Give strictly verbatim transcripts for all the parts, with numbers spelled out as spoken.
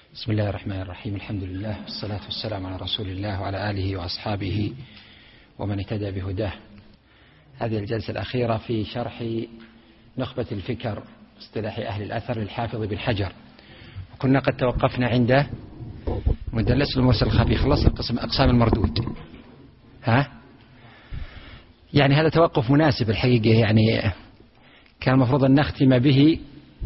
بسم الله الرحمن الرحيم. الحمد لله والصلاة والسلام على رسول الله وعلى آله وأصحابه ومن اهتدى بهداه. هذه الجلسة الأخيرة في شرح نخبة الفكر اصطلاح أهل الأثر للحافظ بن حجر، وكنا قد توقفنا عند مدلس المرسل الخفي. خلصنا قسم أقسام المردود. ها يعني هذا توقف مناسب الحقيقة، يعني كان المفروض أن نختم به،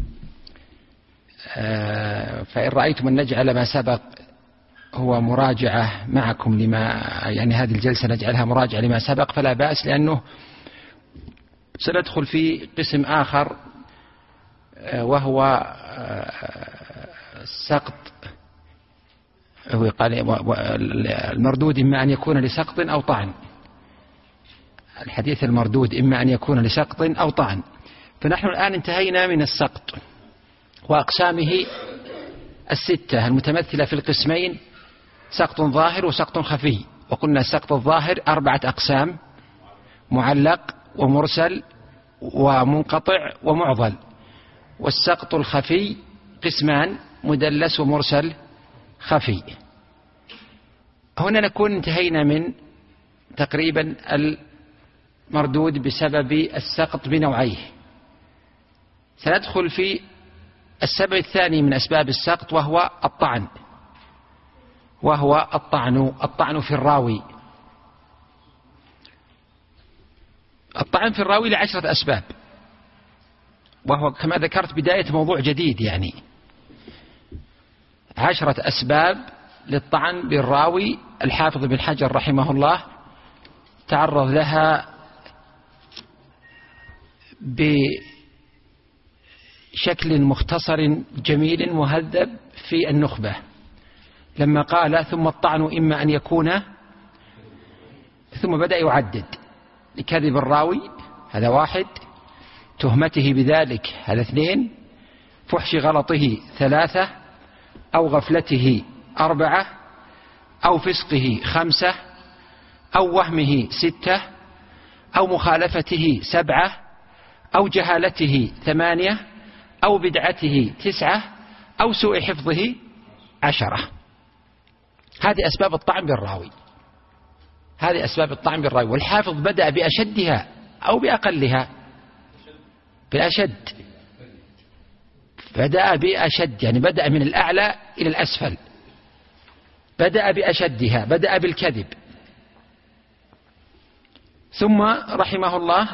فإن رأيتم أن نجعل ما سبق هو مراجعة معكم لما يعني هذه الجلسة نجعلها مراجعة لما سبق فلا بأس، لأنه سندخل في قسم آخر وهو السقط. هو قال المردود إما أن يكون لسقط أو طعن. الحديث المردود إما أن يكون لسقط أو طعن. فنحن الآن انتهينا من السقط وأقسامه الستة المتمثلة في القسمين: سقط ظاهر وسقط خفي. وقلنا السقط الظاهر أربعة أقسام: معلق ومرسل ومنقطع ومعضل. والسقط الخفي قسمان: مدلس ومرسل خفي. هنا نكون انتهينا من تقريبا المردود بسبب السقط بنوعيه. سندخل في السبب الثاني من أسباب السقط، وهو الطعن وهو الطعن الطعن في الراوي. الطعن في الراوي لعشرة أسباب، وهو كما ذكرت بداية موضوع جديد، يعني عشرة أسباب للطعن بالراوي. الحافظ بن حجر رحمه الله تعرض لها بشكل مختصر جميل مهذب في النخبة، لما قال: ثم الطعن إما أن يكون، ثم بدأ يعدد: لكذب الراوي هذا واحد، تهمته بذلك هذا اثنين، فحش غلطه ثلاثة، أو غفلته أربعة، أو فسقه خمسة، أو وهمه ستة، أو مخالفته سبعة، أو جهالته ثمانية، أو بدعته تسعة، أو سوء حفظه عشرة. هذه أسباب الطعن بالراوي. هذه أسباب الطعن بالراوي. والحافظ بدأ بأشدها أو بأقلها؟ بأشد. بدأ بأشد، يعني بدأ من الأعلى إلى الأسفل. بدأ بأشدها، بدأ بالكذب. ثم رحمه الله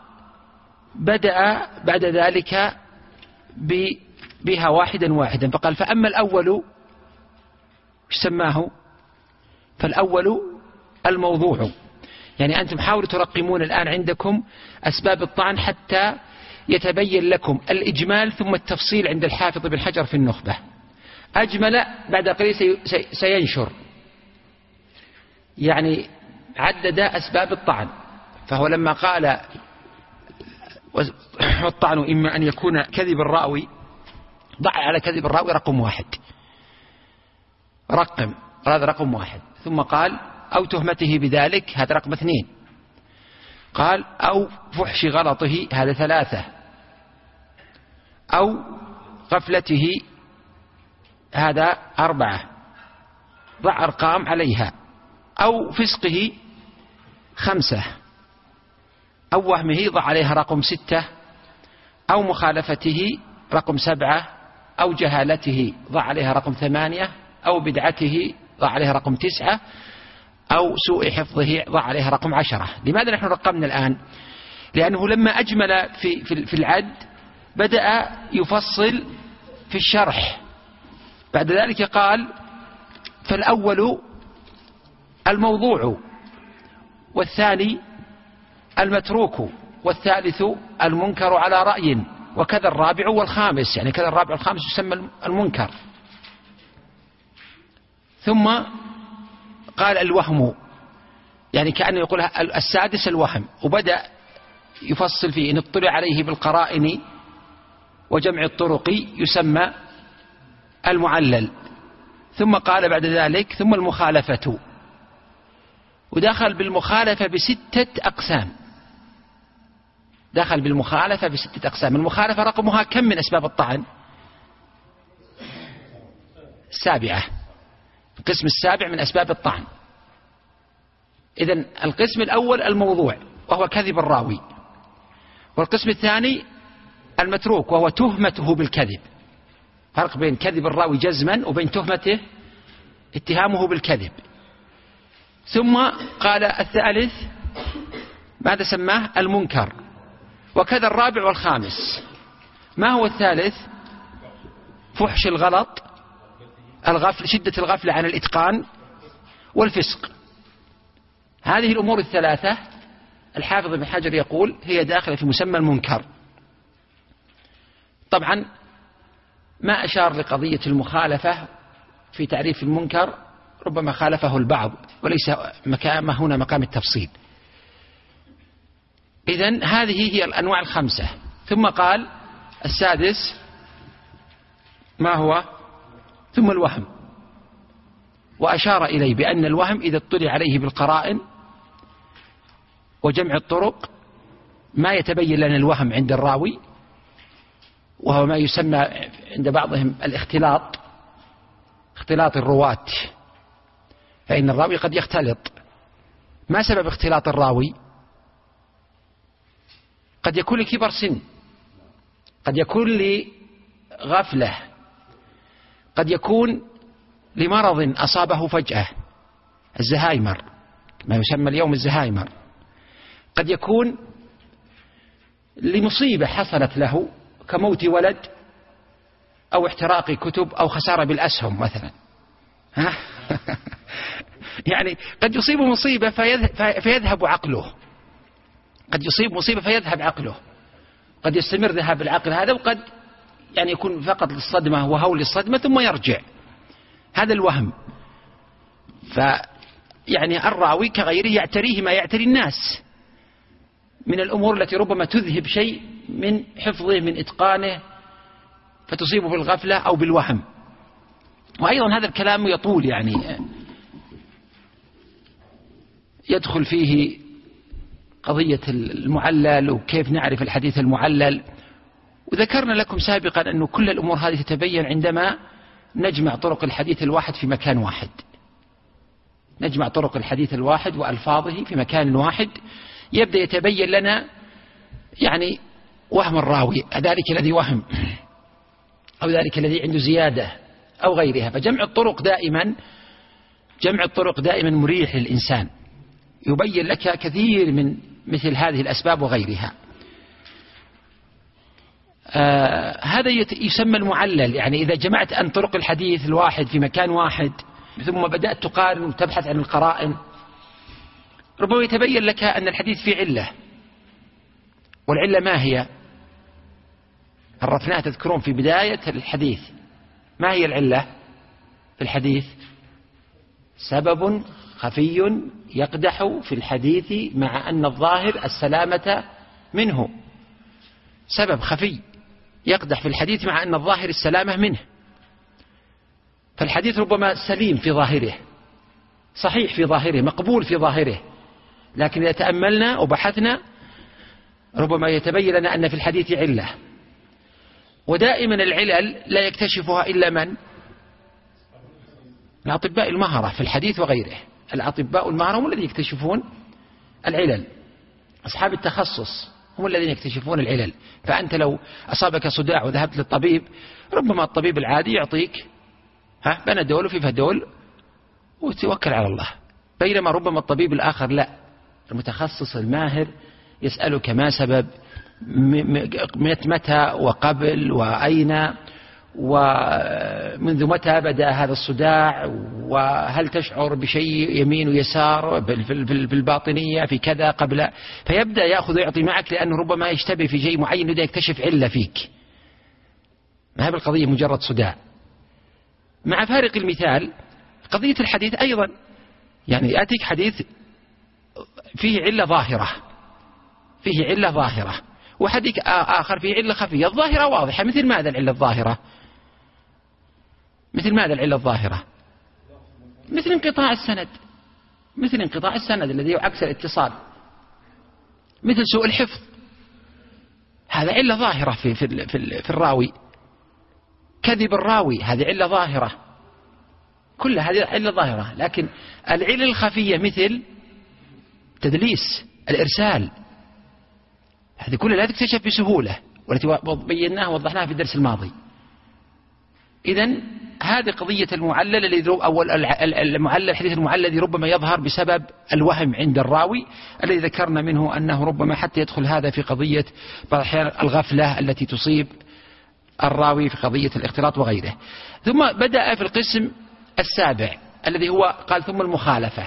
بدأ بعد ذلك بها واحدا واحدا، فقال: فأما الأول، ايش سماه؟ فالأول الموضوع. يعني أنتم حاولوا ترقمون الآن عندكم أسباب الطعن حتى يتبين لكم الإجمال ثم التفصيل عند الحافظ بن حجر في النخبة. أجمل بعد قليل سينشر، يعني عدد أسباب الطعن. فهو لما قال والطعن إما أن يكون كذب الراوي، ضع على كذب الراوي رقم واحد، رقم هذا رقم واحد. ثم قال: أو تهمته بذلك هذا رقم اثنين. قال: أو فحش غلطه هذا ثلاثة، أو غفلته هذا أربعة، ضع أرقام عليها. أو فسقه خمسة، أو وهمه ضع عليها رقم ستة، أو مخالفته رقم سبعة، أو جهالته ضع عليها رقم ثمانية، أو بدعته ضع عليها رقم تسعة، أو سوء حفظه ضع عليها رقم عشرة. لماذا نحن رقمنا الآن؟ لأنه لما أجمل في, في, في العد بدأ يفصل في الشرح. بعد ذلك قال: فالأول الموضوع، والثاني المتروك، والثالث المنكر على رأي، وكذا الرابع والخامس. يعني كذا الرابع والخامس يسمى المنكر. ثم قال: الوهم، يعني كأنه يقول السادس الوهم. وبدأ يفصل فيه: إن اطلع عليه بالقرائن وجمع الطرق يسمى المعلل. ثم قال بعد ذلك: ثم المخالفة. ودخل بالمخالفة بستة أقسام. دخل بالمخالفة بستة أقسام. المخالفة رقمها كم من أسباب الطعن؟ السابعة، القسم السابع من أسباب الطعن. إذن القسم الأول الموضوع وهو كذب الراوي، والقسم الثاني المتروك وهو تهمته بالكذب. فرق بين كذب الراوي جزما وبين تهمته اتهامه بالكذب. ثم قال الثالث ماذا سماه؟ المنكر. وكذا الرابع والخامس. ما هو الثالث؟ فحش الغلط، الغفل، شدة الغفلة عن الإتقان، والفسق. هذه الأمور الثلاثة الحافظ ابن حجر يقول هي داخلة في مسمى المنكر. طبعا ما أشار لقضية المخالفة في تعريف المنكر، ربما خالفه البعض وليس مكان هنا مقام التفصيل. إذن هذه هي الأنواع الخمسة. ثم قال السادس ما هو؟ ثم الوهم، وأشار إليه بأن الوهم إذا اطلع عليه بالقرائن وجمع الطرق ما يتبين لنا الوهم عند الراوي، وهو ما يسمى عند بعضهم الاختلاط، اختلاط الرواة. فإن الراوي قد يختلط. ما سبب اختلاط الراوي؟ قد يكون لكبر سن، قد يكون لغفلة، قد يكون لمرض أصابه فجأة، الزهايمر، ما يسمى اليوم الزهايمر. قد يكون لمصيبة حصلت له كموت ولد أو احتراق كتب أو خسارة بالأسهم مثلا. ها؟ يعني قد يصيب مصيبة فيذهب عقله، قد يصيب مصيبة فيذهب عقله، قد يستمر ذهاب العقل هذا، وقد يعني يكون فقط للصدمة وهول الصدمة ثم يرجع. هذا الوهم. فيعني الراوي كغيره يعتريه ما يعتري الناس من الأمور التي ربما تذهب شيء من حفظه من إتقانه فتصيبه بالغفلة أو بالوهم. وأيضا هذا الكلام يطول، يعني يدخل فيه قضية المعلل وكيف نعرف الحديث المعلل. وذكرنا لكم سابقا أن كل الأمور هذه تتبين عندما نجمع طرق الحديث الواحد في مكان واحد، نجمع طرق الحديث الواحد وألفاظه في مكان واحد، يبدأ يتبين لنا يعني وهم الراوي، ذلك الذي وهم أو ذلك الذي عنده زيادة أو غيرها. فجمع الطرق دائما جمع الطرق دائما مريح للإنسان، يبين لك كثير من مثل هذه الأسباب وغيرها. آه هذا يسمى المعلل. يعني إذا جمعت أن طرق الحديث الواحد في مكان واحد ثم بدأت تقارن وتبحث عن القرائن، ربما يتبين لك أن الحديث فيه علة. والعلة ما هي؟ عرفناها تذكرون في بداية الحديث. ما هي العلة في الحديث؟ سبب خفي يقدح في الحديث مع أن الظاهر السلامة منه. سبب خفي يقدح في الحديث مع أن الظاهر السلامة منه. فالحديث ربما سليم في ظاهره، صحيح في ظاهره، مقبول في ظاهره، لكن إذا تأملنا وبحثنا ربما يتبين لنا أن في الحديث علة. ودائما العلل لا يكتشفها إلا من؟ الأطباء المهرة في الحديث وغيره. الأطباء المهرة هم الذين يكتشفون العلل، أصحاب التخصص هم الذين يكتشفون العلل. فأنت لو أصابك صداع وذهبت للطبيب، ربما الطبيب العادي يعطيك ها بنادول وفي فدول وتوكل على الله، بينما ربما الطبيب الآخر لا، المتخصص الماهر يسألك ما سبب، متى وقبل وأين ومنذ متى بدأ هذا الصداع، وهل تشعر بشيء يمين ويسار في الباطنية في كذا قبل، فيبدأ يأخذ ويعطي معك، لأنه ربما يشتبه في شيء معين يبدأ يكتشف علة فيك. ما هي بالقضية مجرد صداع. مع فارق المثال قضية الحديث أيضا، يعني يأتيك حديث فيه علة ظاهرة، فيه علة ظاهرة، وحديث آخر فيه علة خفية. الظاهرة واضحة، مثل ماذا العلة الظاهرة؟ مثل ماذا العلة الظاهرة؟ مثل انقطاع السند، مثل انقطاع السند الذي يعكس الاتصال، مثل سوء الحفظ. هذا علة ظاهرة في, في, في, في الراوي. كذب الراوي هذه علة ظاهرة. كل هذه علة ظاهرة. لكن العلل الخفية مثل تدليس، الإرسال، هذه كلها لا تكتشف بسهولة، والتي بيناها ووضحناها في الدرس الماضي. إذن هذه قضية المعلل الذي أو المعلل الحديث المعلل الذي ربما يظهر بسبب الوهم عند الراوي الذي ذكرنا منه أنه ربما حتى يدخل هذا في قضية بعض الأحيان الغفلة التي تصيب الراوي في قضية الاختلاط وغيره. ثم بدأ في القسم السابع الذي هو قال ثم المخالفة.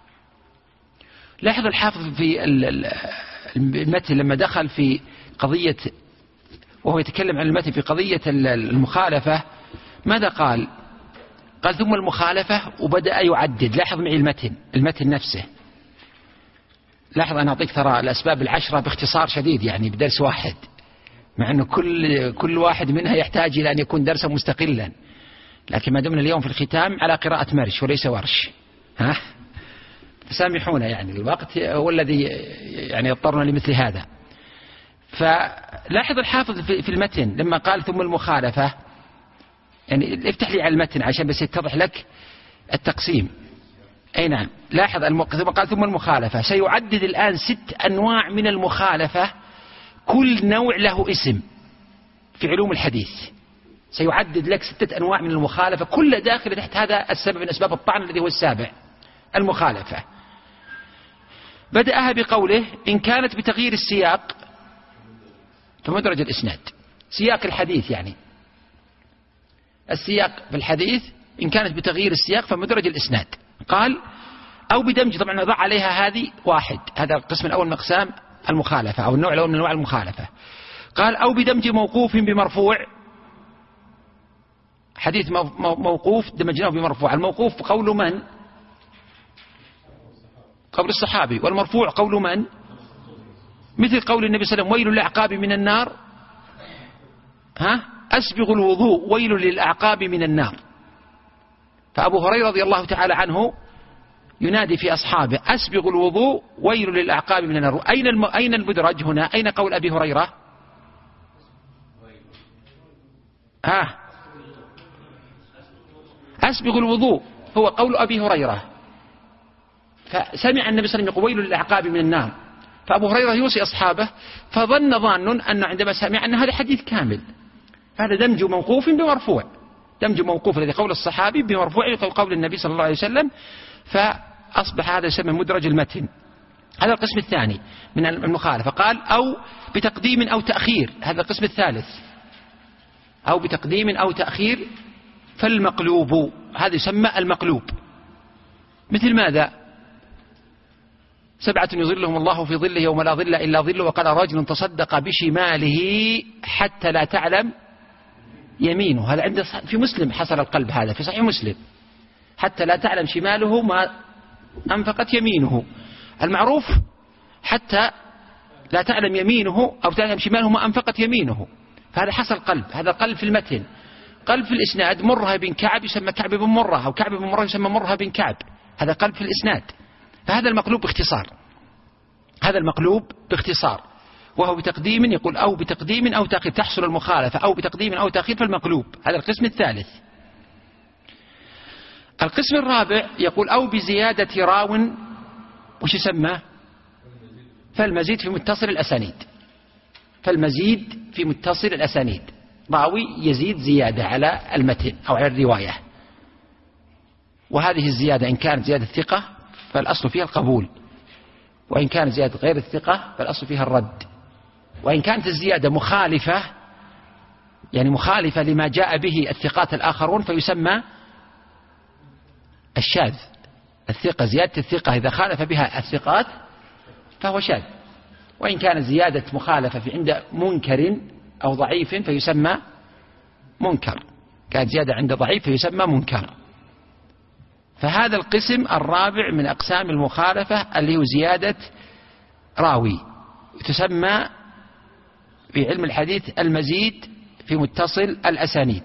لاحظ الحافظ في المتن لما دخل في قضية وهو يتكلم عن المتن في قضية المخالفة ماذا قال؟ قال ثم المخالفة وبدأ يعدد. لاحظ معي المتن المتن نفسه. لاحظ أنا أعطيك ترى الأسباب العشرة باختصار شديد يعني بدرس واحد، مع أنه كل كل واحد منها يحتاج إلى أن يكون درسا مستقلا، لكن ما دمنا اليوم في الختام على قراءة مرش وليس ورش، ها سامحونا يعني الوقت هو الذي يعني يضطرنا لمثل هذا. فلاحظ الحافظ في المتن لما قال ثم المخالفة، يعني افتح لي على المتن عشان بس يتضح لك التقسيم. أي نعم، لاحظ ثم قال ثم المخالفة. سيعدد الآن ست أنواع من المخالفة، كل نوع له اسم في علوم الحديث. سيعدد لك ستة أنواع من المخالفة كل داخل تحت هذا السبب من أسباب الطعن الذي هو السابع، المخالفة. بدأها بقوله إن كانت بتغيير السياق فمدرج الإسناد. سياق الحديث يعني السياق في الحديث إن كانت بتغيير السياق فمدرج الإسناد. قال أو بدمج، طبعا نضع عليها هذه واحد، هذا القسم الأول من أقسام المخالفة أو النوع الأول من أنواع المخالفة. قال أو بدمج موقوف بمرفوع، حديث موقوف دمجناه بمرفوع. الموقوف قول من؟ قول الصحابي. والمرفوع قول من؟ مثل قول النبي صلى الله عليه وسلم ويل للأعقاب من النار، ها أسبغ الوضوء ويل للأعقاب من النار. فأبو هريرة رضي الله تعالى عنه ينادي في أصحابه أسبغ الوضوء ويل للأعقاب من النار. أين الم... أين المدرج هنا؟ أين قول أبي هريرة؟ ها أسبغ الوضوء هو قول أبي هريرة. فسمع النبي صلى الله عليه وسلم يقول ويل للأعقاب من النار، فأبو هريرة يوصي أصحابه، فظن ظان أنه عندما سمع أن هذا حديث كامل. هذا دمج موقوف بمرفوع، دمج موقوف الذي قول الصحابي بمرفوع قول النبي صلى الله عليه وسلم، فأصبح هذا يسمى مدرج المتن. هذا القسم الثاني من المخالفة. قال أو بتقديم أو تأخير، هذا القسم الثالث. أو بتقديم أو تأخير فالمقلوب، هذا يسمى المقلوب. مثل ماذا؟ سبعة يظلهم الله في ظله يوم لا ظل إلا ظله، وقال رجل تصدق بشماله حتى لا تعلم يمينه. هذا عند في مسلم حصل القلب، هذا في صحيح مسلم، حتى لا تعلم شماله ما أنفقت يمينه. المعروف حتى لا تعلم يمينه أو تعلم شماله ما أنفقت يمينه، فهذا حصل قلب. هذا قلب في المتن. قلب في الإسناد مرة بن كعب يسمى كعب بن مرة، أو كعب بن مرة يسمى مرة بن كعب، هذا قلب في الإسناد. فهذا المقلوب باختصار، هذا المقلوب باختصار، وهو بتقديم يقول أو بتقديم أو تأخير تحصل المخالفة، أو بتقديم أو تأخير فالمقلوب. هذا القسم الثالث. القسم الرابع يقول أو بزيادة راو، وش يسمى؟ فالمزيد في متصل الأسانيد. فالمزيد في متصل الأسانيد، راوي يزيد زيادة على المتن أو على الرواية، وهذه الزيادة إن كانت زيادة ثقة فالأصل فيها القبول، وإن كانت زيادة غير الثقة فالأصل فيها الرد، وإن كانت الزيادة مخالفة يعني مخالفة لما جاء به الثقات الآخرون فيسمى الشاذ. الثقة زيادة الثقة إذا خالف بها الثقات فهو شاذ، وإن كانت زيادة مخالفة في عند منكر أو ضعيف فيسمى منكر، كانت زيادة عند ضعيف فيسمى منكر. فهذا القسم الرابع من أقسام المخالفة اللي هو زيادة راوي، تسمى في علم الحديث المزيد في متصل الأسانيد.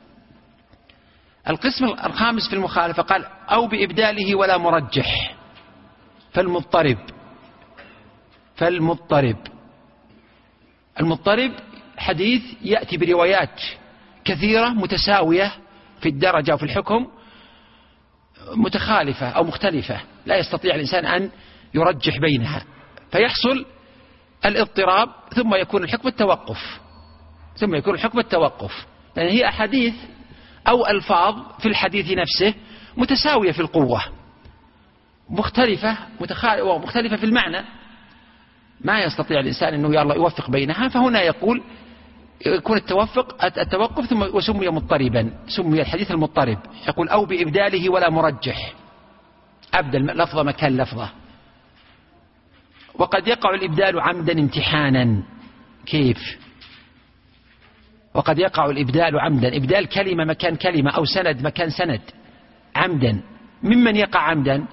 القسم الخامس في المخالفة قال أو بإبداله ولا مرجح فالمضطرب. فالمضطرب المضطرب حديث يأتي بروايات كثيرة متساوية في الدرجة وفي الحكم، متخالفة أو مختلفة لا يستطيع الإنسان أن يرجح بينها، فيحصل الاضطراب، ثم يكون الحكم التوقف ثم يكون الحكم التوقف لأن يعني هي أحاديث أو ألفاظ في الحديث نفسه متساوية في القوة، مختلفة ومختلفة في المعنى، ما يستطيع الإنسان أنه يلا يوفق بينها. فهنا يقول يكون التوفق التوقف ثم وسمي مضطربا، سمي الحديث المضطرب. يقول أو بإبداله ولا مرجح، أبدل لفظة مكان لفظة. وقد يقع الإبدال عمدا امتحانا. كيف؟ وقد يقع الإبدال عمدا، إبدال كلمة مكان كلمة أو سند مكان سند عمدا. ممن يقع عمدا؟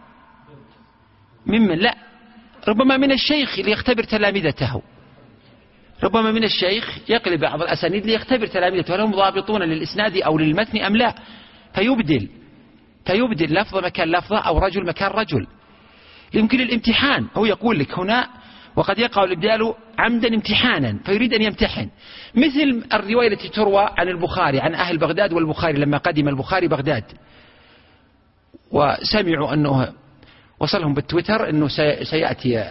ممن لا، ربما من الشيخ ليختبر تلامذته، ربما من الشيخ يقلب بعض الأسانيد ليختبر تلامذته هل هم ضابطون للإسناد أو للمتن أم لا، فيبدل فيبدل لفظة مكان لفظة أو رجل مكان رجل، يمكن الامتحان. هو يقول لك هنا وقد يقع الإبدال عمدا امتحانا، فيريد أن يمتحن، مثل الرواية التي تروى عن البخاري عن أهل بغداد والبخاري لما قدم البخاري بغداد وسمعوا أنه وصلهم بالتويتر أنه سيأتي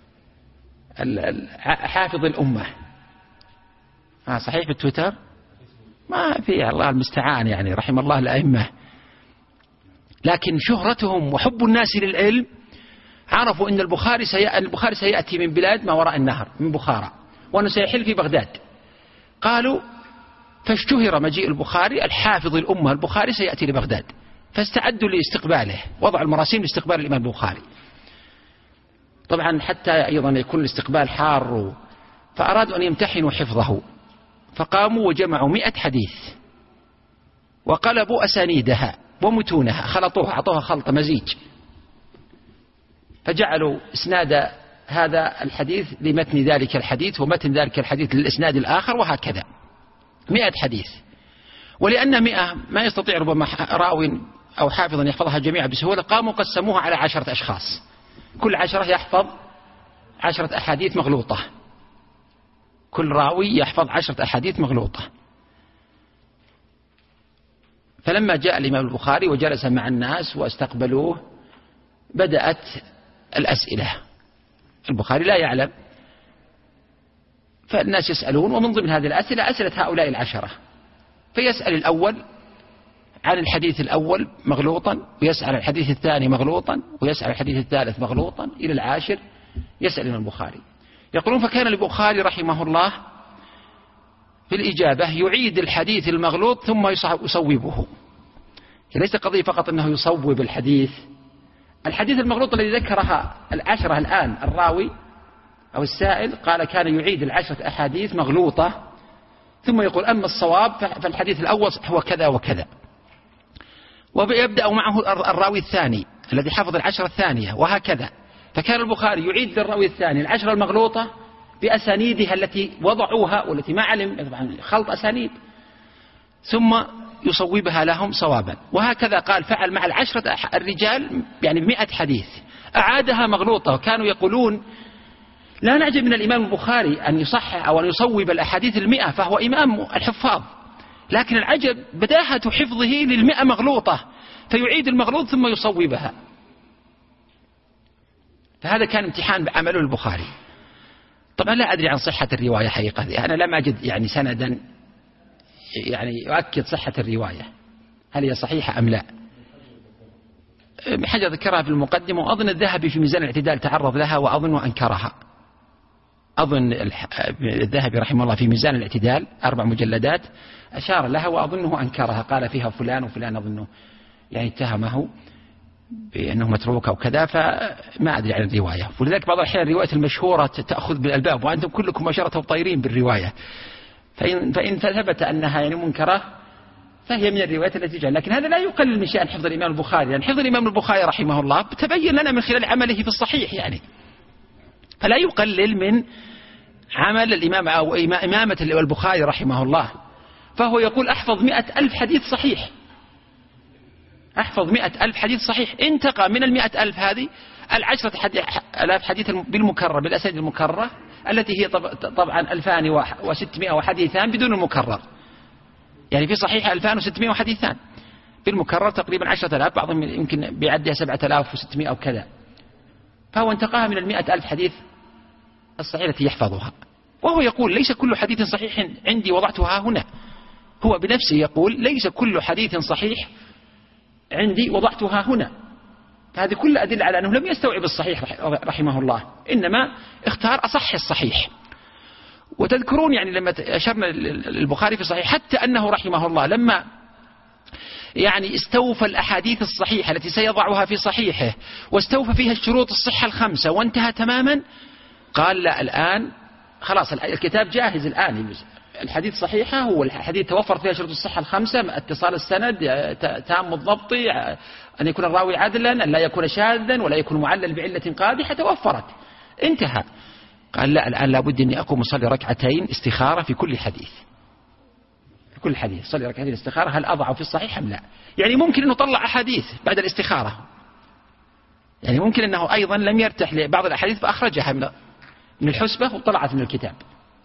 حافظ الأمة. آه صحيح بالتويتر ما في، الله المستعان يعني، رحم الله الأئمة. لكن شهرتهم وحب الناس للعلم عرفوا أن البخاري سيأتي, البخاري سيأتي من بلاد ما وراء النهر من بخارى، وأنه سيحل في بغداد. قالوا فاشتهر مجيء البخاري، الحافظ الأمة البخاري سيأتي لبغداد، فاستعدوا لاستقباله، وضع المراسيم لاستقبال الإمام البخاري. طبعا حتى أيضا يكون الاستقبال حار، فأرادوا أن يمتحنوا حفظه، فقاموا وجمعوا مئة حديث وقلبوا أسانيدها ومتونها، خلطوها، أعطوها خلطة مزيج، فجعلوا إسناد هذا الحديث لمتن ذلك الحديث، ومتن ذلك الحديث للإسناد الآخر، وهكذا مئة حديث. ولأن مئة ما يستطيع ربما راو أو حافظ أن يحفظها جميعا بسهولة، قاموا قسموها على عشرة أشخاص، كل عشرة يحفظ عشرة أحاديث مغلوطة، كل راوي يحفظ عشرة أحاديث مغلوطة. فلما جاء الإمام البخاري وجلس مع الناس واستقبلوه، بدأت الأسئلة. البخاري لا يعلم، فالناس يسألون، ومن ضمن هذه الأسئلة أسئلة هؤلاء العشرة، فيسأل الأول عن الحديث الأول مغلوطا، ويسأل عن الحديث الثاني مغلوطا، ويسأل عن الحديث الثالث مغلوطا، إلى العاشر يسأل عن البخاري. يقولون فكان البخاري رحمه الله في الإجابة يعيد الحديث المغلوط ثم يصوبه. ليس قضية فقط أنه يصوب الحديث، الحديث المغلوط الذي ذكرها العشرة الآن الراوي أو السائل قال كان يعيد العشرة أحاديث مغلوطة، ثم يقول أما الصواب فالحديث الأول هو كذا وكذا، ويبدأ معه الراوي الثاني الذي حفظ العشرة الثانية، وهكذا. فكان البخاري يعيد للراوي الثاني العشرة المغلوطة بأسانيدها التي وضعوها والتي ما علم، طبعا خلط أسانيد، ثم يصوبها لهم صوابا. وهكذا قال فعل مع العشرة الرجال يعني بمئة حديث، أعادها مغلوطة. وكانوا يقولون لا نعجب من الإمام البخاري أن يصحح أو أن يصوب الأحاديث المئة، فهو إمام الحفاظ، لكن العجب بداهة حفظه للمئة مغلوطة، فيعيد المغلوط ثم يصوبها. فهذا كان امتحان بعمله البخاري. طبعا لا أدري عن صحة الرواية حقيقة، أنا لم أجد يعني سندا يعني يؤكد صحة الرواية، هل هي صحيحة أم لا. حاجة ذكرها في المقدمة، وأظن الذهبي في ميزان الاعتدال تعرض لها وأظن أنكرها. أظن الذهبي رحمه الله في ميزان الاعتدال أربع مجلدات أشار لها وأظنه أنكرها، قال فيها فلان وفلان أظنه يعني اتهمه بأنه متروك أو كذا، فما أدري عن الرواية. ولذلك بعض الأحيان الرواية المشهورة تأخذ بالألباب وأنتم كلكم مباشرة طيرين بالرواية، فإن, فإن ثبت أنها يعني منكرة فهي من الروايات التي جاء. لكن هذا لا يقلل من شأن حفظ الإمام البخاري، لأن حفظ الإمام البخاري رحمه الله تبين لنا من خلال عمله في الصحيح يعني، فلا يقلل من عمل الإمام أو إمامة البخاري رحمه الله. فهو يقول أحفظ مئة ألف حديث صحيح، أحفظ مئة ألف حديث صحيح، انتقى من المئة ألف هذه العشرة ألاف حديث بالمكرر بالأسانيد المكررة التي هي طبعا ألفان وستمائة وحديثان بدون المكرر، يعني في صحيح ألفان وستمائة وحديثان بالمكرر تقريبا عشرة آلاف، بعضهم يمكن بيعدها سبعة آلاف وستمائة أو كذا، فهو انتقاها من المئة ألف حديث الصحيح التي يحفظها. وهو يقول ليس كل حديث صحيح عندي وضعتها هنا، هو بنفسه يقول ليس كل حديث صحيح عندي وضعتها هنا. هذه كل أدلة على أنه لم يستوعب الصحيح رحمه الله، إنما اختار أصح الصحيح. وتذكرون يعني لما أشرنا البخاري في الصحيح حتى أنه رحمه الله لما يعني استوفى الأحاديث الصحيحة التي سيضعها في صحيحه واستوفى فيها الشروط الصحة الخمسة وانتهى تماما، قال لا الآن خلاص الكتاب جاهز الآن، الحديث صحيحة، هو الحديث توفر فيها شروط الصحة الخمسة، اتصال السند، تام الضبط، أن يكون الراوي عدلا، أن لا يكون شاذا ولا يكون معلل بعلة قادحة، توفرت انتهى. قال لا الآن لابد أني أقوم أصلي ركعتين استخارة في كل حديث، في كل حديث صلي ركعتين استخارة هل أضعه في الصحيح أم لا. يعني ممكن أنه طلع أحاديث بعد الاستخارة، يعني ممكن أنه أيضا لم يرتاح لبعض الأحاديث فأخرجها من من الحسبة وطلعت من الكتاب.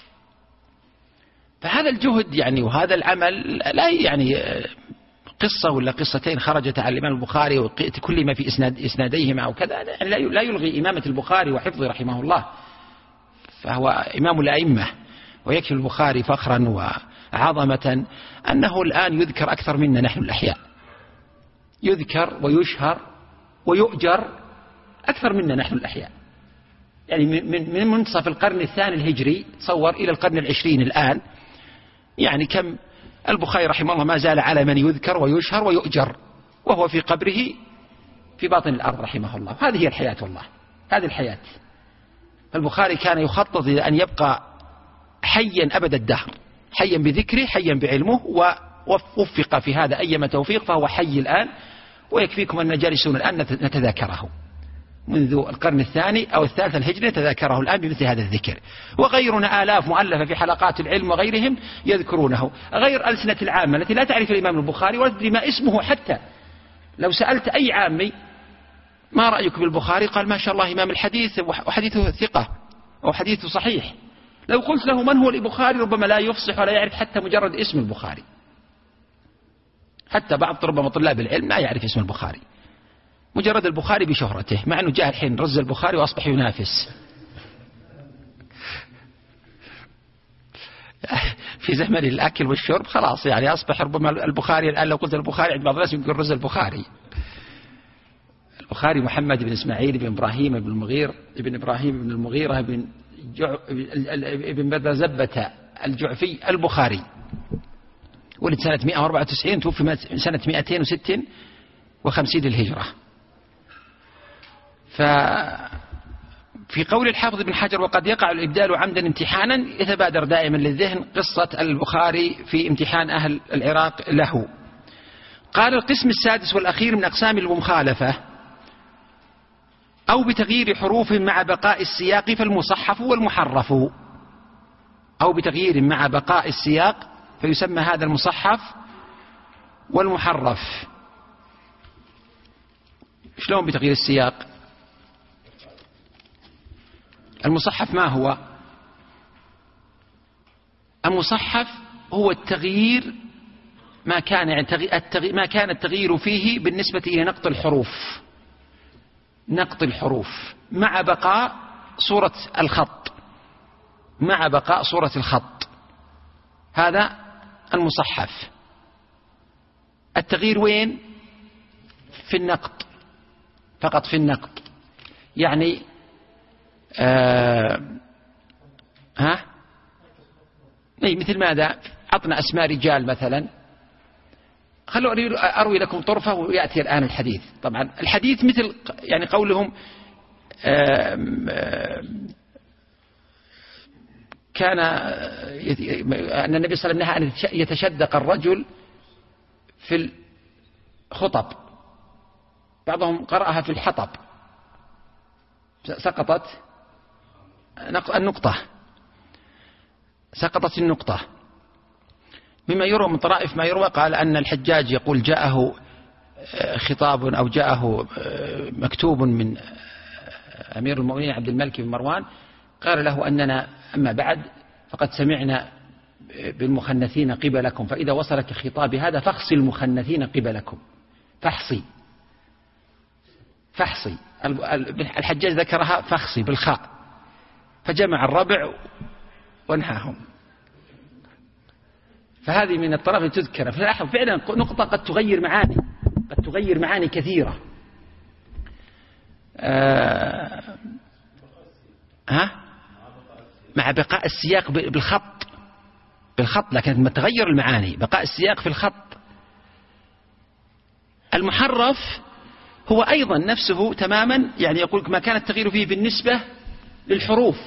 فهذا الجهد يعني وهذا العمل لا يعني قصة ولا قصتين خرجت عن الإمام البخاري وكل ما في إسناد إسناديهما أو كذا، لا يلغي إمامة البخاري وحفظه رحمه الله، فهو إمام الأئمة. ويكفي البخاري فخرا وعظمة أنه الآن يذكر أكثر منا نحن الأحياء، يذكر ويشهر ويؤجر أكثر منا نحن الأحياء. يعني من من منتصف القرن الثاني الهجري تصور إلى القرن العشرين الآن، يعني كم البخاري رحمه الله ما زال على من يذكر ويشهر ويؤجر وهو في قبره في باطن الأرض رحمه الله. هذه هي الحياة والله، هذه الحياة. البخاري كان يخطط إلى أن يبقى حيا أبد الدهر، حيا بذكره حيا بعلمه، ووفق في هذا أيما توفيق، فهو حي الآن. ويكفيكم أن جالسون الآن نتذاكره منذ القرن الثاني أو الثالث الهجري، نتذاكره الآن بمثل هذا الذكر. وغيرنا آلاف مؤلفة في حلقات العلم وغيرهم يذكرونه، غير ألسنة العامة التي لا تعرف الإمام البخاري ولا تدري ما اسمه. حتى لو سألت أي عامي ما رأيك بالبخاري قال ما شاء الله إمام الحديث وحديثه ثقة وحديثه صحيح. لو قلت له من هو البخاري ربما لا يفصح ولا يعرف حتى مجرد اسم البخاري، حتى بعض ربما طلاب العلم لا يعرف اسم البخاري، مجرد البخاري بشهرته، مع أنه جاء الحين رز البخاري وأصبح ينافس في زمن الأكل والشرب، خلاص يعني أصبح ربما البخاري الآن لو قلت البخاري عند بعض الناس يمكن رز البخاري. البخاري محمد بن إسماعيل بن إبراهيم بن المغير بن إبراهيم بن المغيرة بن جع... ابن بذزبة الجعفي البخاري، ولد سنة مئة وأربعة وتسعين، توفي سنة مئتين وستة وخمسين للهجرة. ففي قول الحافظ بن حجر وقد يقع الإبدال عمدا امتحانا، يتبادر دائما للذهن قصة البخاري في امتحان أهل العراق له. قال القسم السادس والأخير من أقسام المخالفة أو بتغيير حروف مع بقاء السياق فالمصحف والمحرف، أو بتغيير مع بقاء السياق فيسمى هذا المصحف والمحرف. شلون بتغيير السياق؟ المصحف ما هو؟ المصحف هو التغيير ما كان يعني ما كان التغيير فيه بالنسبة إلى نقط الحروف، نقط الحروف مع بقاء صورة الخط، مع بقاء صورة الخط، هذا المصحف. التغيير وين؟ في النقط، فقط في النقط. يعني آه ها أي مثل ماذا؟ عطنا أسماء رجال مثلا، خلوا أروي لكم طرفة ويأتي الآن الحديث. طبعا الحديث مثل يعني قولهم آه كان أن النبي صلى الله عليه وسلم نهى أن يتشدق الرجل في الخطب، بعضهم قرأها في الحطب، سقطت النقطة، سقطت النقطة. مما يروى من طرائف ما يروى قال أن الحجاج يقول جاءه خطاب أو جاءه مكتوب من أمير المؤمنين عبد الملك بن مروان، قال له أننا أما بعد فقد سمعنا بالمخنثين قبلكم فإذا وصلك خطاب هذا فاخصي المخنثين قبلكم. فاحصي فاحصي الحجاج ذكرها فاخصي بالخاء، فجمع الربع وانحاهم. فهذه من الطرف التي تذكر فعلا نقطة قد تغير معاني قد تغير معاني كثيرة. آه ها مع بقاء السياق بالخط بالخط لكن لما تغير المعاني بقاء السياق في الخط. المحرف هو أيضا نفسه تماما، يعني يقول ما كان التغيير فيه بالنسبة للحروف.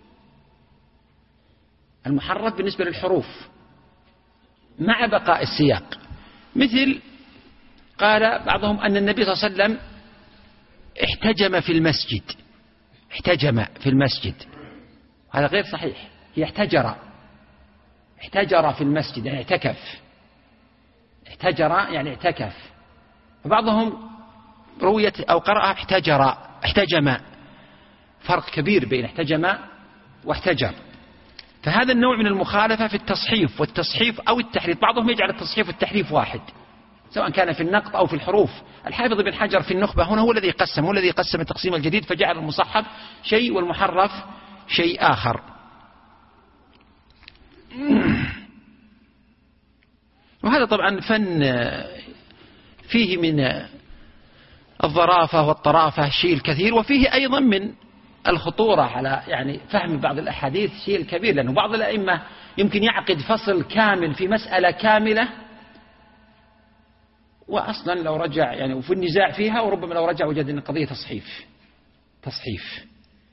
المحرف بالنسبة للحروف مع بقاء السياق، مثل قال بعضهم أن النبي صلى الله عليه وسلم احتجم في المسجد. احتجم في المسجد هذا غير صحيح، هي احتجر احتجر في المسجد يعني اعتكف. احتجر يعني اعتكف. فبعضهم رويت أو قرأ احتجر احتجم، فرق كبير بين احتجم واحتجر. فهذا النوع من المخالفة في التصحيف والتصحيف أو التحريف. بعضهم يجعل التصحيف والتحريف واحد سواء كان في النقط أو في الحروف. الحافظ بن حجر في النخبة هنا هو الذي قسم هو الذي قسم التقسيم الجديد، فجعل المصحف شيء والمحرف شيء آخر. وهذا طبعا فن فيه من الظرافة والطرافة شيء الكثير، وفيه أيضا من الخطورة على يعني فهم بعض الأحاديث شيء الكبير، لأنه بعض الأئمة يمكن يعقد فصل كامل في مسألة كاملة وأصلا لو رجع يعني وفي النزاع فيها، وربما لو رجع وجد أن القضية تصحيف تصحيف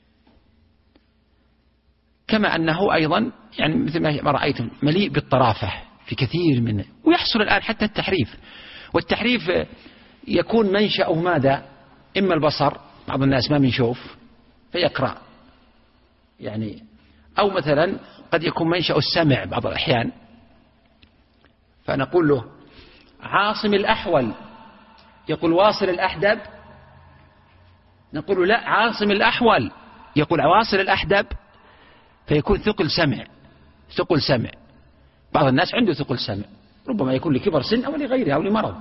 كما أنه أيضا يعني مثل ما رأيتم مليء بالطرافة في كثير منه. ويحصل الآن حتى التحريف، والتحريف يكون منشأه ماذا؟ إما البصر، بعض الناس ما بنشوف فيقرأ يعني، أو مثلا قد يكون منشأ السمع بعض الأحيان، فنقول له عاصم الأحول، يقول واصل الأحدب، نقول له لا عاصم الأحول، يقول واصل الأحدب، فيكون ثقل سمع ثقل سمع. بعض الناس عنده ثقل سمع، ربما يكون لكبر سن أو لغيره أو لمرض.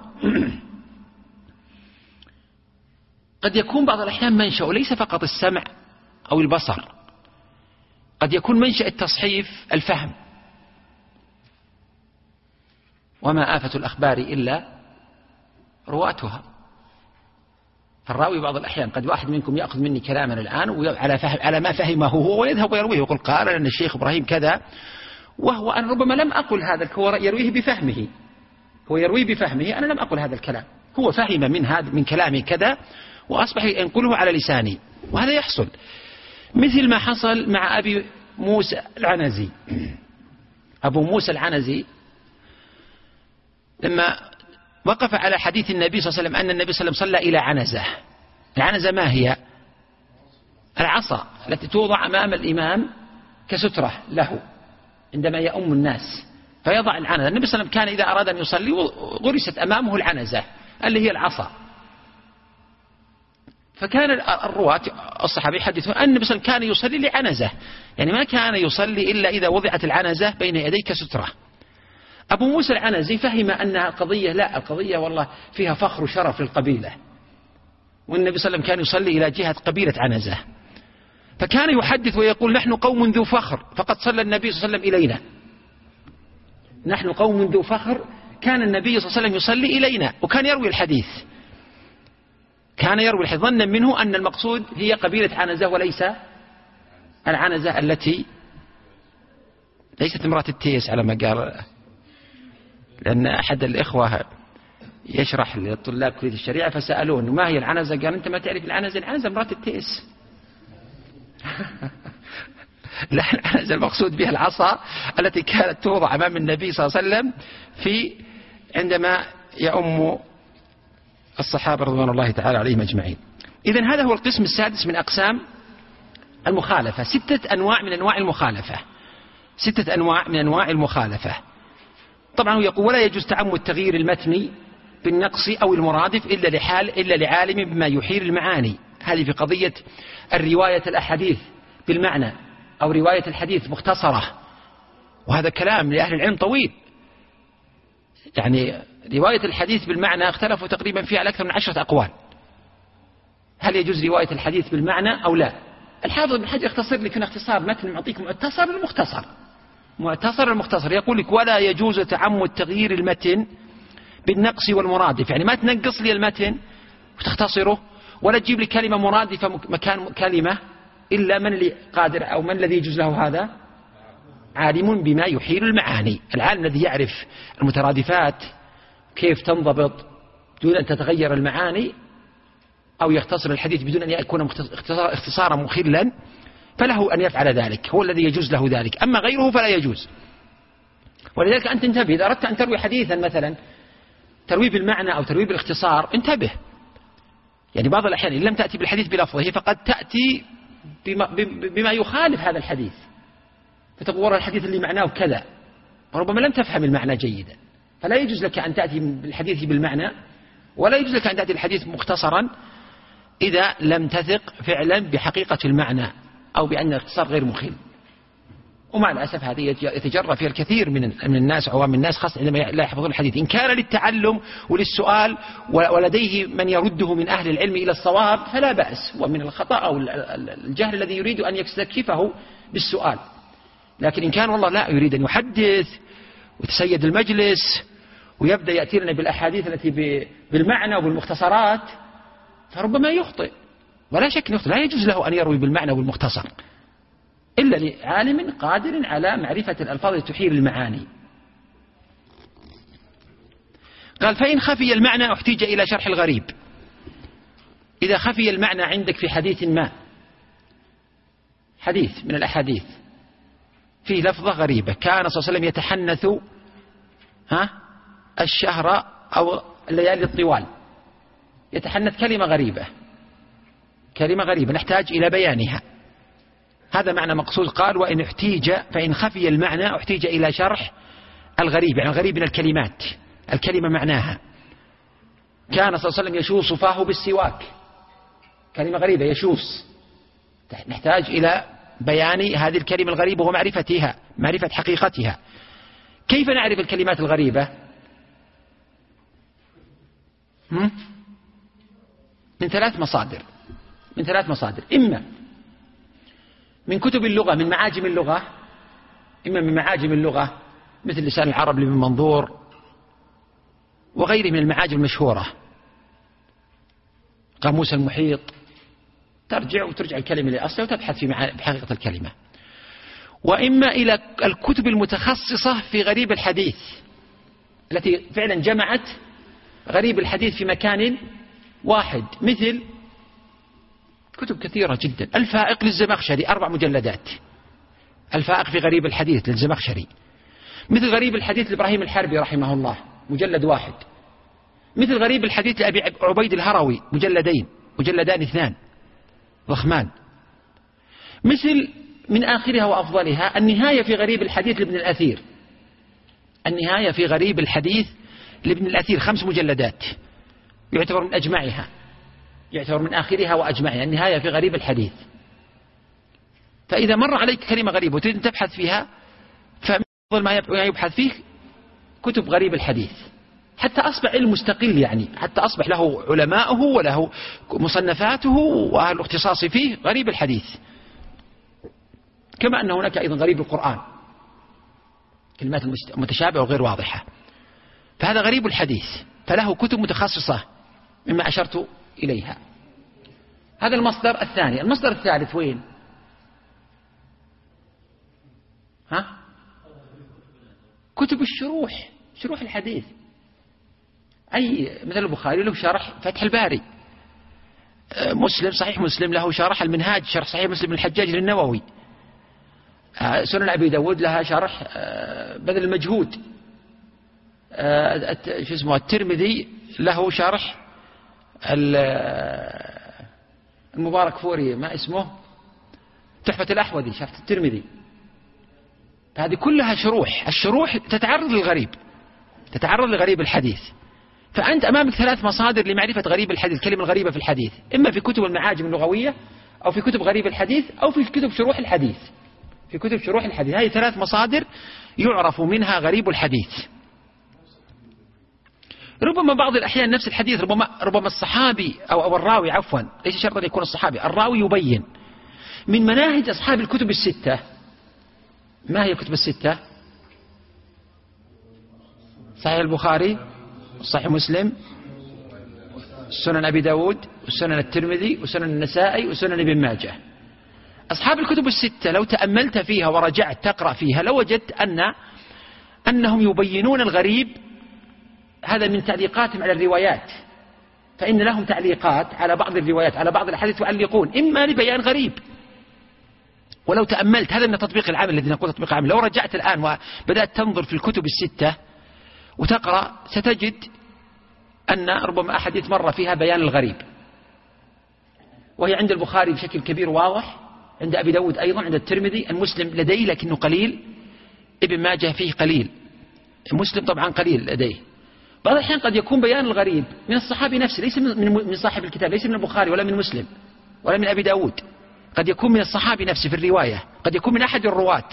قد يكون بعض الأحيان منشأ ليس فقط السمع أو البصر، قد يكون منشأ التصحيف الفهم. وما آفة الأخبار إلا رواتها. فالراوي بعض الأحيان قد واحد منكم يأخذ مني كلاما الآن وعلى فهم على ما فهمه هو ويذهب ويرويه ويقول قال لأن الشيخ إبراهيم كذا، وهو أنا ربما لم أقل هذا، هو يرويه بفهمه هو يرويه بفهمه أنا لم أقل هذا الكلام، هو فهم من هذا من كلامي كذا وأصبح ينقله على لساني، وهذا يحصل. مثل ما حصل مع أبي موسى العنزي. أبو موسى العنزي لما وقف على حديث النبي صلى الله عليه وسلم أن النبي صلى الله عليه وسلم صلى إلى عنزة. العنزة ما هي؟ العصا التي توضع أمام الإمام كسترة له عندما يؤم الناس، فيضع العنزة. النبي صلى الله عليه وسلم كان إذا أراد أن يصلي غرست أمامه العنزة اللي هي العصا. فكان الرواة الصحابي يحدثون أن النبي صلى الله عليه وسلم كان يصلي لعنزة، يعني ما كان يصلي إلا إذا وضعت العنزة بين يديه كسترة. أبو موسى العنزي فهم أنها القضية لا، القضية والله فيها فخر وشرف للقبيلة، والنبي صلى الله عليه وسلم كان يصلي إلى جهة قبيلة عنزة، فكان يحدث ويقول نحن قوم ذو فخر فقد صلى النبي صلى الله عليه وسلم إلينا. نحن قوم ذو فخر كان النبي صلى الله عليه وسلم يصلي إلينا، وكان يروي الحديث كان يروي الحديث ظنا منه أن المقصود هي قبيلة عنزة وليس العنزة التي ليست امرأة التيس على ما قال، لأن أحد الإخوة يشرح للطلاب كلية الشريعة فسألوه ما هي العنزة، قال أنت ما تعرف العنزة، العنزة امرأة التيس. لا، العنزة المقصود بها العصا التي كانت توضع أمام النبي صلى الله عليه وسلم في عندما يؤم الصحابة رضوان الله تعالى عليهم أجمعين. إذن هذا هو القسم السادس من أقسام المخالفة. ستة أنواع من أنواع المخالفة ستة أنواع من أنواع المخالفة. طبعا هو يقول ولا يجوز تعمد التغيير المتني بالنقص أو المرادف إلا لحال إلا لعالم بما يحيل المعاني. هذه في قضية الرواية الأحاديث بالمعنى أو رواية الحديث مختصرة وهذا كلام لأهل العلم طويل. يعني رواية الحديث بالمعنى اختلفوا تقريبا فيها على أكثر من عشرة أقوال، هل يجوز رواية الحديث بالمعنى أو لا. الحافظ ابن حجر يختصر لك هنا اختصار متن، معطيك معتصر المختصر، معتصر المختصر يقول لك ولا يجوز تعمد تغيير المتن بالنقص والمرادف، يعني ما تنقص لي المتن وتختصره، ولا تجيب لي كلمة مرادفة مكان كلمة، إلا من اللي قادر أو من الذي يجوز له هذا؟ عالم بما يحيل المعاني، العالم الذي يعرف المترادفات كيف تنضبط بدون أن تتغير المعاني، أو يختصر الحديث بدون أن يكون اختصارا مخلا، فله أن يفعل ذلك، هو الذي يجوز له ذلك، أما غيره فلا يجوز. ولذلك أنت انتبه، إذا أردت أن تروي حديثا مثلا تروي بالمعنى أو تروي بالاختصار انتبه، يعني بعض الأحيان إن لم تأتي بالحديث بلفظه فقد تأتي بما, بما يخالف هذا الحديث، فتقول الحديث اللي معناه كذا، وربما لم تفهم المعنى جيدا، فلا يجوز لك أن تأتي بالحديث بالمعنى، ولا يجوز لك أن تأتي بالحديث مختصرا إذا لم تثق فعلا بحقيقة المعنى أو بأن الاختصار غير مخل. ومع الأسف هذه يتجرى فيها الكثير من من الناس، عوام الناس خاصة عندما لا يحفظون الحديث، إن كان للتعلم وللسؤال ولديه من يرده من أهل العلم إلى الصواب فلا بأس، ومن الخطأ أو الجهل الذي يريد أن يستكشفه بالسؤال. لكن إن كان والله لا يريد أن يحدث ويتسيد المجلس ويبدأ يأتي لنا بالأحاديث التي بالمعنى وبالمختصرات فربما يخطئ، ولا شك يخطئ، لا يجوز له أن يروي بالمعنى والمختصر إلا لعالم قادر على معرفة الألفاظ التي تحيل المعاني. قال فإن خفي المعنى احتيج إلى شرح الغريب. إذا خفي المعنى عندك في حديث ما، حديث من الأحاديث فيه لفظة غريبة، كان صلى الله عليه وسلم يتحنث ها الشهر أو الليالي الطوال، يتحنث كلمة غريبة، كلمة غريبة نحتاج إلى بيانها، هذا معنى مقصود. قال وإن احتيج فإن خفي المعنى احتيج إلى شرح الغريب، يعني الغريب من الكلمات، الكلمة معناها كان صلى الله عليه وسلم يشوص فاه بالسواك، كلمة غريبة يشوص، نحتاج إلى بيان هذه الكلمة الغريبة ومعرفتها، معرفة حقيقتها. كيف نعرف الكلمات الغريبة؟ من ثلاث مصادر، من ثلاث مصادر، إما من كتب اللغة، من معاجم اللغة، إما من معاجم اللغة مثل لسان العرب لابن منظور وغيره من المعاجم المشهورة، قاموس المحيط، ترجع وترجع الكلمة لأصلها وتبحث في حقيقة الكلمة. وإما إلى الكتب المتخصصة في غريب الحديث التي فعلا جمعت غريب الحديث في مكان واحد، مثل كتب كثيرة جدا، الفائق للزمخشري أربع مجلدات، الفائق في غريب الحديث للزمخشري، مثل غريب الحديث لإبراهيم الحربي رحمه الله مجلد واحد، مثل غريب الحديث لأبي عبيد الهروي مجلدين، مجلدان اثنان ضخمان، مثل من آخرها وأفضلها النهاية في غريب الحديث لابن الأثير، النهاية في غريب الحديث لابن الأثير خمس مجلدات، يعتبر من أجمعها، يعتبر من آخرها وأجمعها، النهاية في غريب الحديث. فإذا مر عليك كلمة غريبة وتريد أن تبحث فيها، فأفضل ما يبحث فيه كتب غريب الحديث، حتى أصبح علم مستقل، يعني حتى أصبح له علماءه وله مصنفاته وأهل الاختصاص فيه غريب الحديث. كما أن هناك أيضا غريب القرآن، كلمات متشابهة وغير واضحة، فهذا غريب الحديث، فله كتب متخصصة مما أشرت إليها. هذا المصدر الثاني. المصدر الثالث وين؟ ها؟ كتب الشروح، شروح الحديث، أي مثل البخاري له شرح فتح الباري، مسلم صحيح مسلم له شرح المنهاج، شرح صحيح مسلم الحجاج للنووي، سنن أبي داود لها شرح بذل المجهود، شو اسمه الترمذي له شرح المبارك فوري ما اسمه تحفة الأحوذي شرح الترمذي. هذه كلها شروح، الشروح تتعرض للغريب، تتعرض لغريب الحديث. فأنت أمامك ثلاث مصادر لمعرفة غريب الحديث، الكلمة الغريبة في الحديث، إما في كتب المعاجم اللغوية أو في كتب غريب الحديث أو في كتب شروح الحديث، في كتب شروح الحديث. هذه ثلاث مصادر يعرف منها غريب الحديث. ربما بعض الأحيان نفس الحديث ربما ربما الصحابي أو أو الراوي عفوا ليس شرطا أن يكون الصحابي، الراوي يبين. من مناهج أصحاب الكتب الستة، ما هي الكتب الستة؟ صحيح البخاري، صحيح مسلم، سنن أبي داود، وسنن الترمذي، وسنن النسائي، وسنن ابن ماجه. أصحاب الكتب الستة لو تأملت فيها ورجعت تقرأ فيها لوجدت أن أنهم يبينون الغريب. هذا من تعليقاتهم على الروايات، فإن لهم تعليقات على بعض الروايات، على بعض الأحاديث يعلقون إما لبيان غريب. ولو تأملت هذا من التطبيق العام الذي نقول تطبيق عام، لو رجعت الآن وبدأت تنظر في الكتب الستة وتقرأ ستجد أن ربما أحاديث مر فيها بيان الغريب، وهي عند البخاري بشكل كبير واضح، عند أبي داود أيضا، عند الترمذي، المسلم لديه لكنه قليل، ابن ماجه فيه قليل، مسلم طبعا قليل لديه. بعض الأحيان قد يكون بيان الغريب من الصحابي نفسه، ليس من صاحب الكتاب، ليس من البخاري ولا من مسلم ولا من أبي داود، قد يكون من الصحابي نفسه في الرواية، قد يكون من أحد الرواة،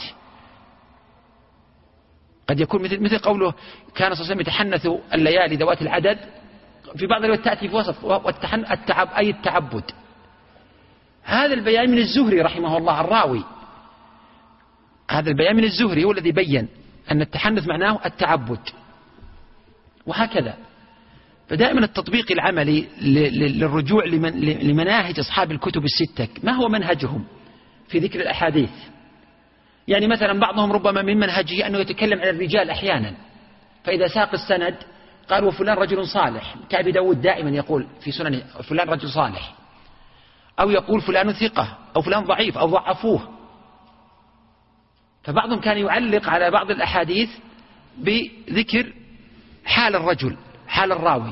قد يكون مثل مثل قوله كان صلى الله عليه وسلم يتحنث الليالي ذوات العدد، في بعض الروايات تأتي في وسط التعب أي التعبد. هذا البيان من الزهري رحمه الله الراوي، هذا البيان من الزهري هو الذي بين أن التحنث معناه التعبد، وهكذا. فدائما التطبيق العملي للرجوع لمناهج أصحاب الكتب الستة، ما هو منهجهم في ذكر الأحاديث؟ يعني مثلا بعضهم ربما من منهجه أنه يتكلم عن الرجال أحيانا، فإذا ساق السند قال وفلان رجل صالح، كأبي داود دائما يقول في سننه فلان رجل صالح، أو يقول فلان ثقة، أو فلان ضعيف، أو ضعفوه. فبعضهم كان يعلق على بعض الأحاديث بذكر حال الرجل، حال الراوي.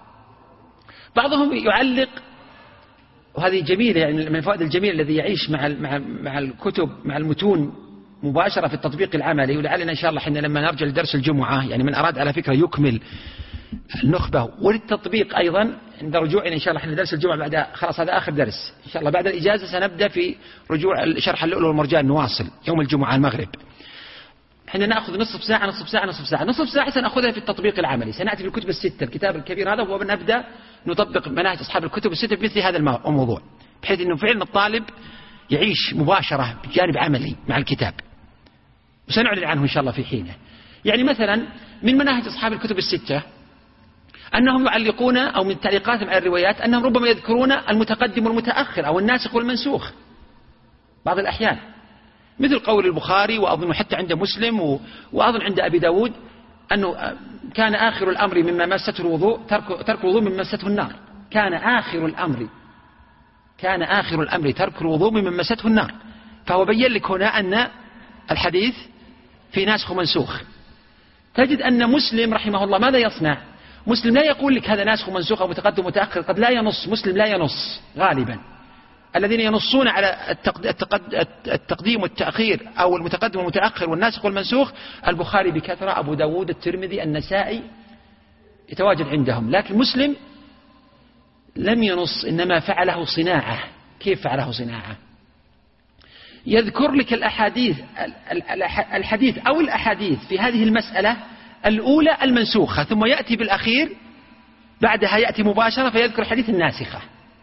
بعضهم يعلق، وهذه جميلة، يعني من الفوائد الجميلة الذي يعيش مع مع مع الكتب مع المتون مباشرة في التطبيق العملي. ولعلنا إن شاء الله حين لما نرجع لدرس الجمعة، يعني من أراد على فكرة يكمل النخبة وللتطبيق أيضا عند رجوعنا إن شاء الله حين درس الجمعة، بعد خلاص هذا آخر درس إن شاء الله، بعد الإجازة سنبدأ في رجوع شرح اللؤلؤ والمرجان، نواصل يوم الجمعة المغرب، حين نأخذ نصف ساعة نصف ساعة نصف ساعة نصف ساعة سنأخذها في التطبيق العملي. سنأتي في الكتب الستة، الكتاب الكبير هذا، ونبدأ نطبق مناهج أصحاب الكتب الستة بمثل هذا الموضوع، بحيث أنه فعلا الطالب يعيش مباشرة بجانب عملي مع الكتاب، وسنعلن عنه إن شاء الله في حينه. يعني مثلا من مناهج أصحاب الكتب الستة أنهم يعلقون، أو من تعليقاتهم على الروايات أنهم ربما يذكرون المتقدم والمتأخر أو الناسخ والمنسوخ بعض الأحيان، مثل قول البخاري، وأظن حتى عند مسلم، وأظن عند أبي داود، أنه كان آخر الأمر مما مسته الوضوء ترك, ترك الوضوء مما مسته النار. كان آخر الأمر كان آخر الأمر ترك الوضوء مما مسته النار. فهو بين لك هنا أن الحديث في ناسخ ومنسوخ. تجد أن مسلم رحمه الله ماذا يصنع؟ مسلم لا يقول لك هذا ناسخ ومنسوخ أو متقدم ومتأخر، قد لا ينص، مسلم لا ينص غالبا. الذين ينصون على التقديم والتأخير أو المتقدم والمتأخر والناسخ والمنسوخ البخاري بكثرة، أبو داود، الترمذي، النسائي يتواجد عندهم. لكن مسلم لم ينص، إنما فعله صناعة. كيف فعله صناعة؟ يذكر لك الأحاديث الحديث أو الأحاديث في هذه المسألة الأولى المنسوخة، ثم يأتي بالأخير بعدها يأتي مباشرة فيذكر حديث الناسخة.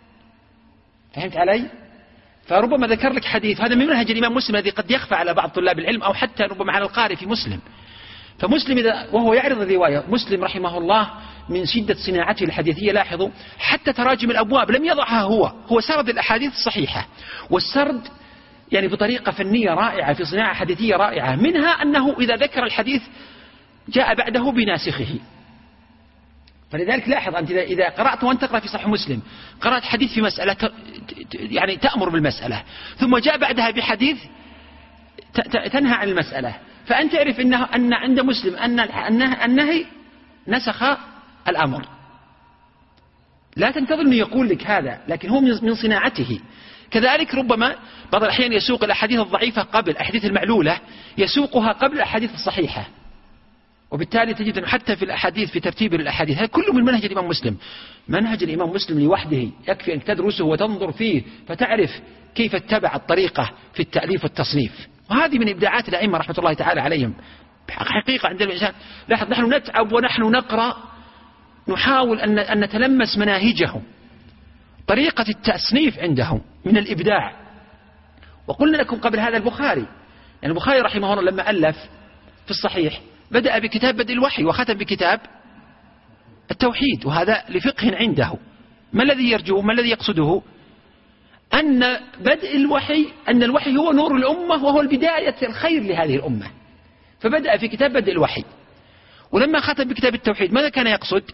فهمت علي؟ فربما ذكر لك حديث، هذا من منهج الإمام مسلم الذي قد يخفى على بعض طلاب العلم، أو حتى ربما على القارئ في مسلم. فمسلم إذا وهو يعرض الرواية، مسلم رحمه الله من شدة صناعته الحديثية، لاحظوا حتى تراجم الأبواب لم يضعها هو هو سرد الأحاديث الصحيحة، والسرد يعني بطريقة فنية رائعة، في صناعة حديثية رائعة. منها أنه إذا ذكر الحديث جاء بعده بناسخه. فلذلك لاحظ أنت إذا قرأت وأنت تقرأ في صحيح مسلم، قرأت حديث في مسألة يعني تأمر بالمسألة، ثم جاء بعدها بحديث تنهى عن المسألة، فأنت تعرف إنه أن عند مسلم أن النهي نسخ الأمر. لا تنتظر أنه يقول لك هذا، لكن هو من صناعته. كذلك ربما بعض الأحيان يسوق الأحاديث الضعيفة قبل الأحاديث المعلولة، يسوقها قبل الأحاديث الصحيحة، وبالتالي تجد أنه حتى في الأحاديث في ترتيب الأحاديث هذا كله من منهج الإمام مسلم. منهج الإمام مسلم لوحده يكفي أن تدرسه وتنظر فيه فتعرف كيف اتبع الطريقة في التأليف والتصنيف. وهذه من إبداعات الأئمة رحمة الله تعالى عليهم. حقيقة عند الإنسان لاحظ نحن نتعب ونحن نقرأ نحاول أن أن نتلمس مناهجهم، طريقة التصنيف عندهم من الإبداع. وقلنا لكم قبل هذا البخاري، يعني البخاري رحمه الله لما ألف في الصحيح بدأ بكتاب بدء الوحي وختم بكتاب التوحيد، وهذا لفقه عنده. ما الذي يرجوه؟ ما الذي يقصده؟ أن بدء الوحي أن الوحي هو نور الأمة وهو البداية الخير لهذه الأمة، فبدأ في كتاب بدء الوحي. ولما ختم بكتاب التوحيد ماذا كان يقصد؟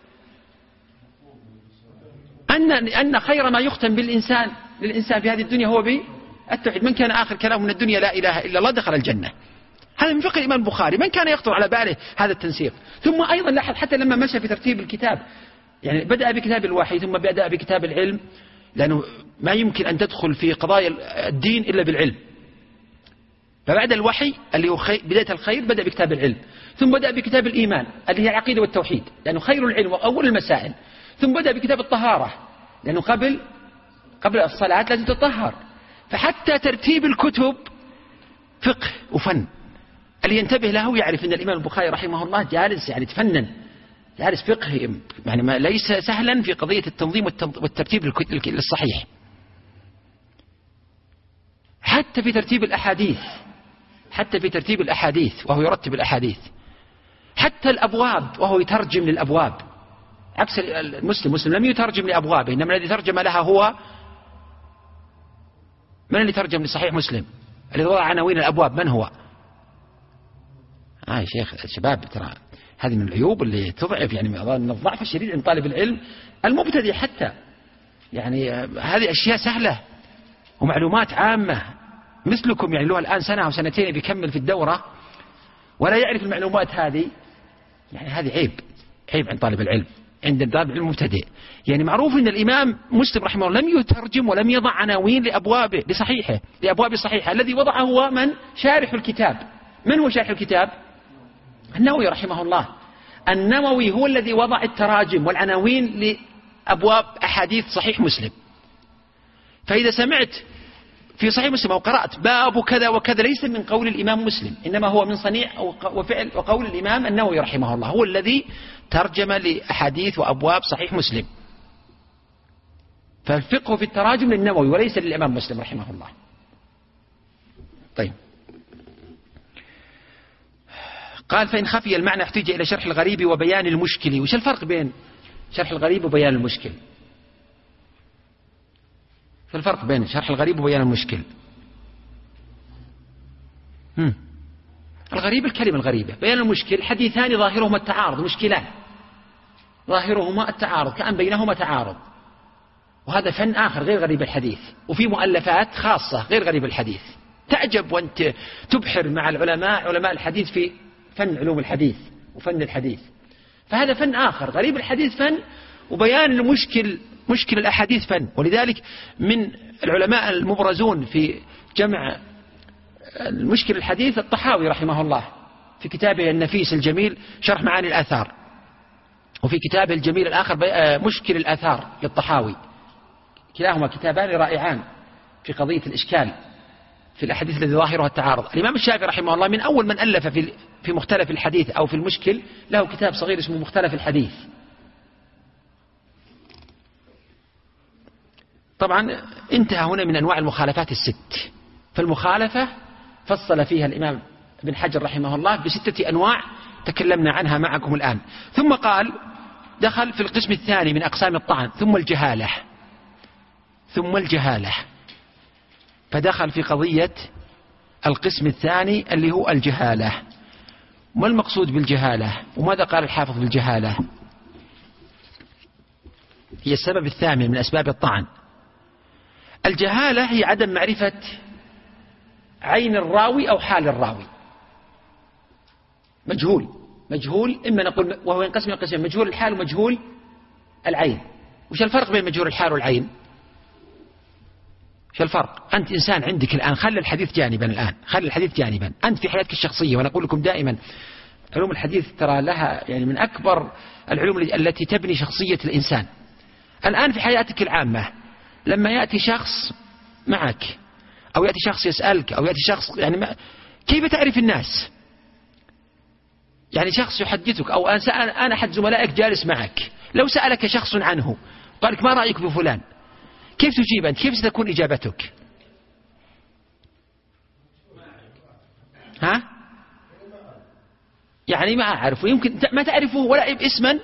أن أن خير ما يختم بالإنسان للإنسان في هذه الدنيا هو بالتوحيد. من كان آخر كلام من الدنيا لا إله إلا الله دخل الجنة. هذا من فقه الإمام البخاري، من كان يخطر على باله هذا التنسيق. ثم أيضا لاحظ حتى لما مشى في ترتيب الكتاب، يعني بدأ بكتاب الوحي ثم بدأ بكتاب العلم، لأنه ما يمكن أن تدخل في قضايا الدين إلا بالعلم. فبعد الوحي اللي هو بداية الخير بدأ بكتاب العلم، ثم بدأ بكتاب الإيمان اللي هي العقيدة والتوحيد لأنه خير العلم وأول المسائل، ثم بدأ بكتاب الطهارة لأنه قبل قبل الصلاة لازم تطهر. فحتى ترتيب الكتب فقه وفن، اللي ينتبه له يعرف أن الإمام البخاري رحمه الله جالس يعني تفنن، جالس فقه يعني ما ليس سهلا في قضية التنظيم والترتيب الصحيح. حتى في ترتيب الأحاديث، حتى في ترتيب الأحاديث وهو يرتب الأحاديث، حتى الأبواب وهو يترجم للأبواب، عكس المسلم. مسلم لم يترجم لأبوابه، إنما الذي ترجم لها هو من اللي ترجم لصحيح مسلم؟ الذي وضع عناوين الأبواب من هو؟ آه يا شيخ الشباب ترى هذه من العيوب اللي تضعف، يعني من الضعف الشديد عند طالب العلم المبتدئ حتى، يعني هذه أشياء سهلة ومعلومات عامة مثلكم، يعني له الآن سنة أو سنتين بيكمل في الدورة ولا يعرف المعلومات هذه، يعني هذه عيب، عيب عند طالب العلم، عند طالب العلم المبتدئ. يعني معروف أن الإمام مسلم رحمه الله لم يترجم ولم يضع عناوين لأبوابه لصحيحه لأبواب صحيحة، الذي وضعه هو من؟ شارح الكتاب. من هو شارح الكتاب؟ النووي رحمه الله. النووي هو الذي وضع التراجم والعناوين لأبواب أحاديث صحيح مسلم. فإذا سمعت في صحيح مسلم أو قرأت باب كذا وكذا ليس من قول الإمام مسلم، إنما هو من صنيع وفعل وقول الإمام النووي رحمه الله، هو الذي ترجم لأحاديث وأبواب صحيح مسلم. فالفقه في التراجم للنووي وليس للإمام مسلم رحمه الله. طيب، قال فإن خفي المعنى احتاج إلى شرح الغريب وبيان المشكل. وش الفرق بين شرح الغريب وبيان المشكل؟ شو الفرق بين شرح الغريب وبيان المشكل؟ هم. الغريب الكلمة الغريبة، بيان المشكل حديثان ظاهرهما التعارض، مشكلان ظاهرهما التعارض كأن بينهما تعارض، وهذا فن آخر غير غريب الحديث. وفي مؤلفات خاصة غير غريب الحديث، تعجب وانت تبحر مع العلماء علماء الحديث في فن علوم الحديث وفن الحديث. فهذا فن آخر، غريب الحديث فن، وبيان المشكل مشكل الأحاديث فن. ولذلك من العلماء المبرزون في جمع المشكل الحديث الطحاوي رحمه الله في كتابه النفيس الجميل شرح معاني الآثار، وفي كتابه الجميل الآخر مشكل الآثار للطحاوي. كلاهما كتابان رائعان في قضية الإشكال في الأحاديث الذي ظاهرها التعارض. الإمام الشافعي رحمه الله من أول من ألف في في مختلف الحديث أو في المشكل، له كتاب صغير اسمه مختلف الحديث. طبعا انتهى هنا من أنواع المخالفات الست. فالمخالفة فصل فيها الإمام ابن حجر رحمه الله بستة أنواع تكلمنا عنها معكم الآن. ثم قال دخل في القسم الثاني من أقسام الطعن، ثم الجهالة ثم الجهالة فدخل في قضية القسم الثاني اللي هو الجهالة. ما المقصود بالجهالة؟ وماذا قال الحافظ بالجهالة؟ هي السبب الثامن من أسباب الطعن. الجهالة هي عدم معرفة عين الراوي أو حال الراوي. مجهول مجهول إما نقول وهو ينقسم إلى قسمين، مجهول الحال ومجهول العين. وش الفرق بين مجهول الحال والعين؟ شو الفرق؟ أنت إنسان عندك الآن، خلي الحديث جانبا الآن، خلي الحديث جانبا، أنت في حياتك الشخصية. وأنا أقول لكم دائما علوم الحديث ترى لها يعني من أكبر العلوم التي تبني شخصية الإنسان. الآن في حياتك العامة لما يأتي شخص معك أو يأتي شخص يسألك أو يأتي شخص يعني ما كيف تعرف الناس؟ يعني شخص يحدثك، أو أنا أحد زملائك جالس معك، لو سألك شخص عنه قال لك ما رأيك بفلان، كيف تجيب أنت؟ كيف ستكون إجابتك؟ ها؟ يعني ما أعرفه، يمكن ما تعرفه ولا اسما.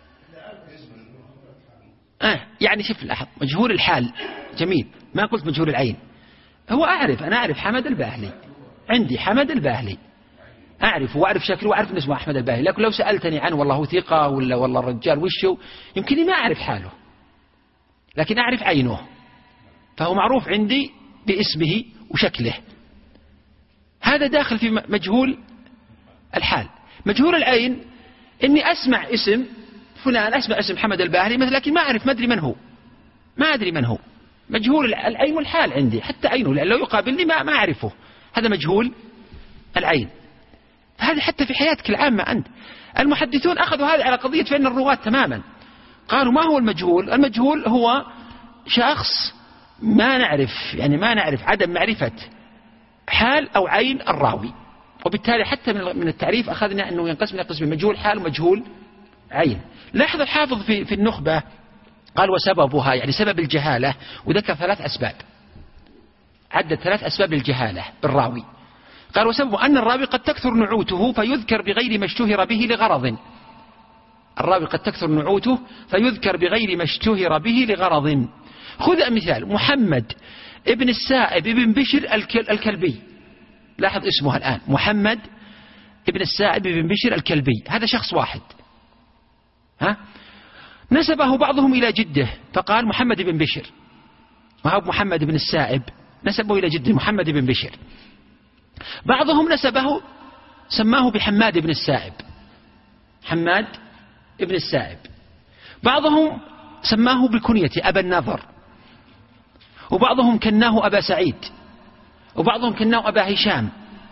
آه يعني شوف لاحظ، مجهول الحال جميل، ما قلت مجهول العين. هو أعرف، أنا أعرف حمد الباهلي، عندي حمد الباهلي أعرف وأعرف شكله وأعرف أن اسمه أحمد الباهلي، لكن لو سألتني عنه والله هو ثقة ولا والله الرجال وشه، يمكن ما أعرف حاله لكن أعرف عينه، فهو معروف عندي باسمه وشكله. هذا داخل في مجهول الحال. مجهول العين إني أسمع اسم فلان، أسمع اسم حمد الباهلي مثلا، لكن ما أعرف، ما أدري من هو، ما أدري من هو. مجهول العين والحال عندي، حتى عينه لأن لو يقابلني ما ما أعرفه، هذا مجهول العين. هذا حتى في حياتك العامة أنت. المحدثون أخذوا هذا على قضية فإن الرواة تماما، قالوا ما هو المجهول؟ المجهول هو شخص ما نعرف، يعني ما نعرف، عدم معرفة حال أو عين الراوي، وبالتالي حتى من التعريف أخذنا أنه ينقسم إلى قسمين، مجهول حال ومجهول عين. لاحظ الحافظ في في النخبة قال وسببها، يعني سبب الجهالة، وذكر ثلاث أسباب، عدد ثلاث أسباب للجهالة بالراوي. قال وسببه أن الراوي قد تكثر نعوته فيذكر بغير ما اشتهر به لغرض. الراوي قد تكثر نعوته فيذكر بغير ما اشتهر به لغرض. خذ مثال محمد ابن السائب ابن بشر الكلبي، لاحظ اسمه الآن، محمد ابن السائب ابن بشر الكلبي، هذا شخص واحد. ها؟ نسبه بعضهم إلى جده فقال محمد بن بشر، وهو محمد بن السائب نسبه إلى جده محمد بن بشر. بعضهم نسبه سماه بحماد بن السائب، حماد بن السائب. بعضهم سماه بكنيته أبا النضر، وبعضهم كناه أبا سعيد، وبعضهم كناه أبا هشام.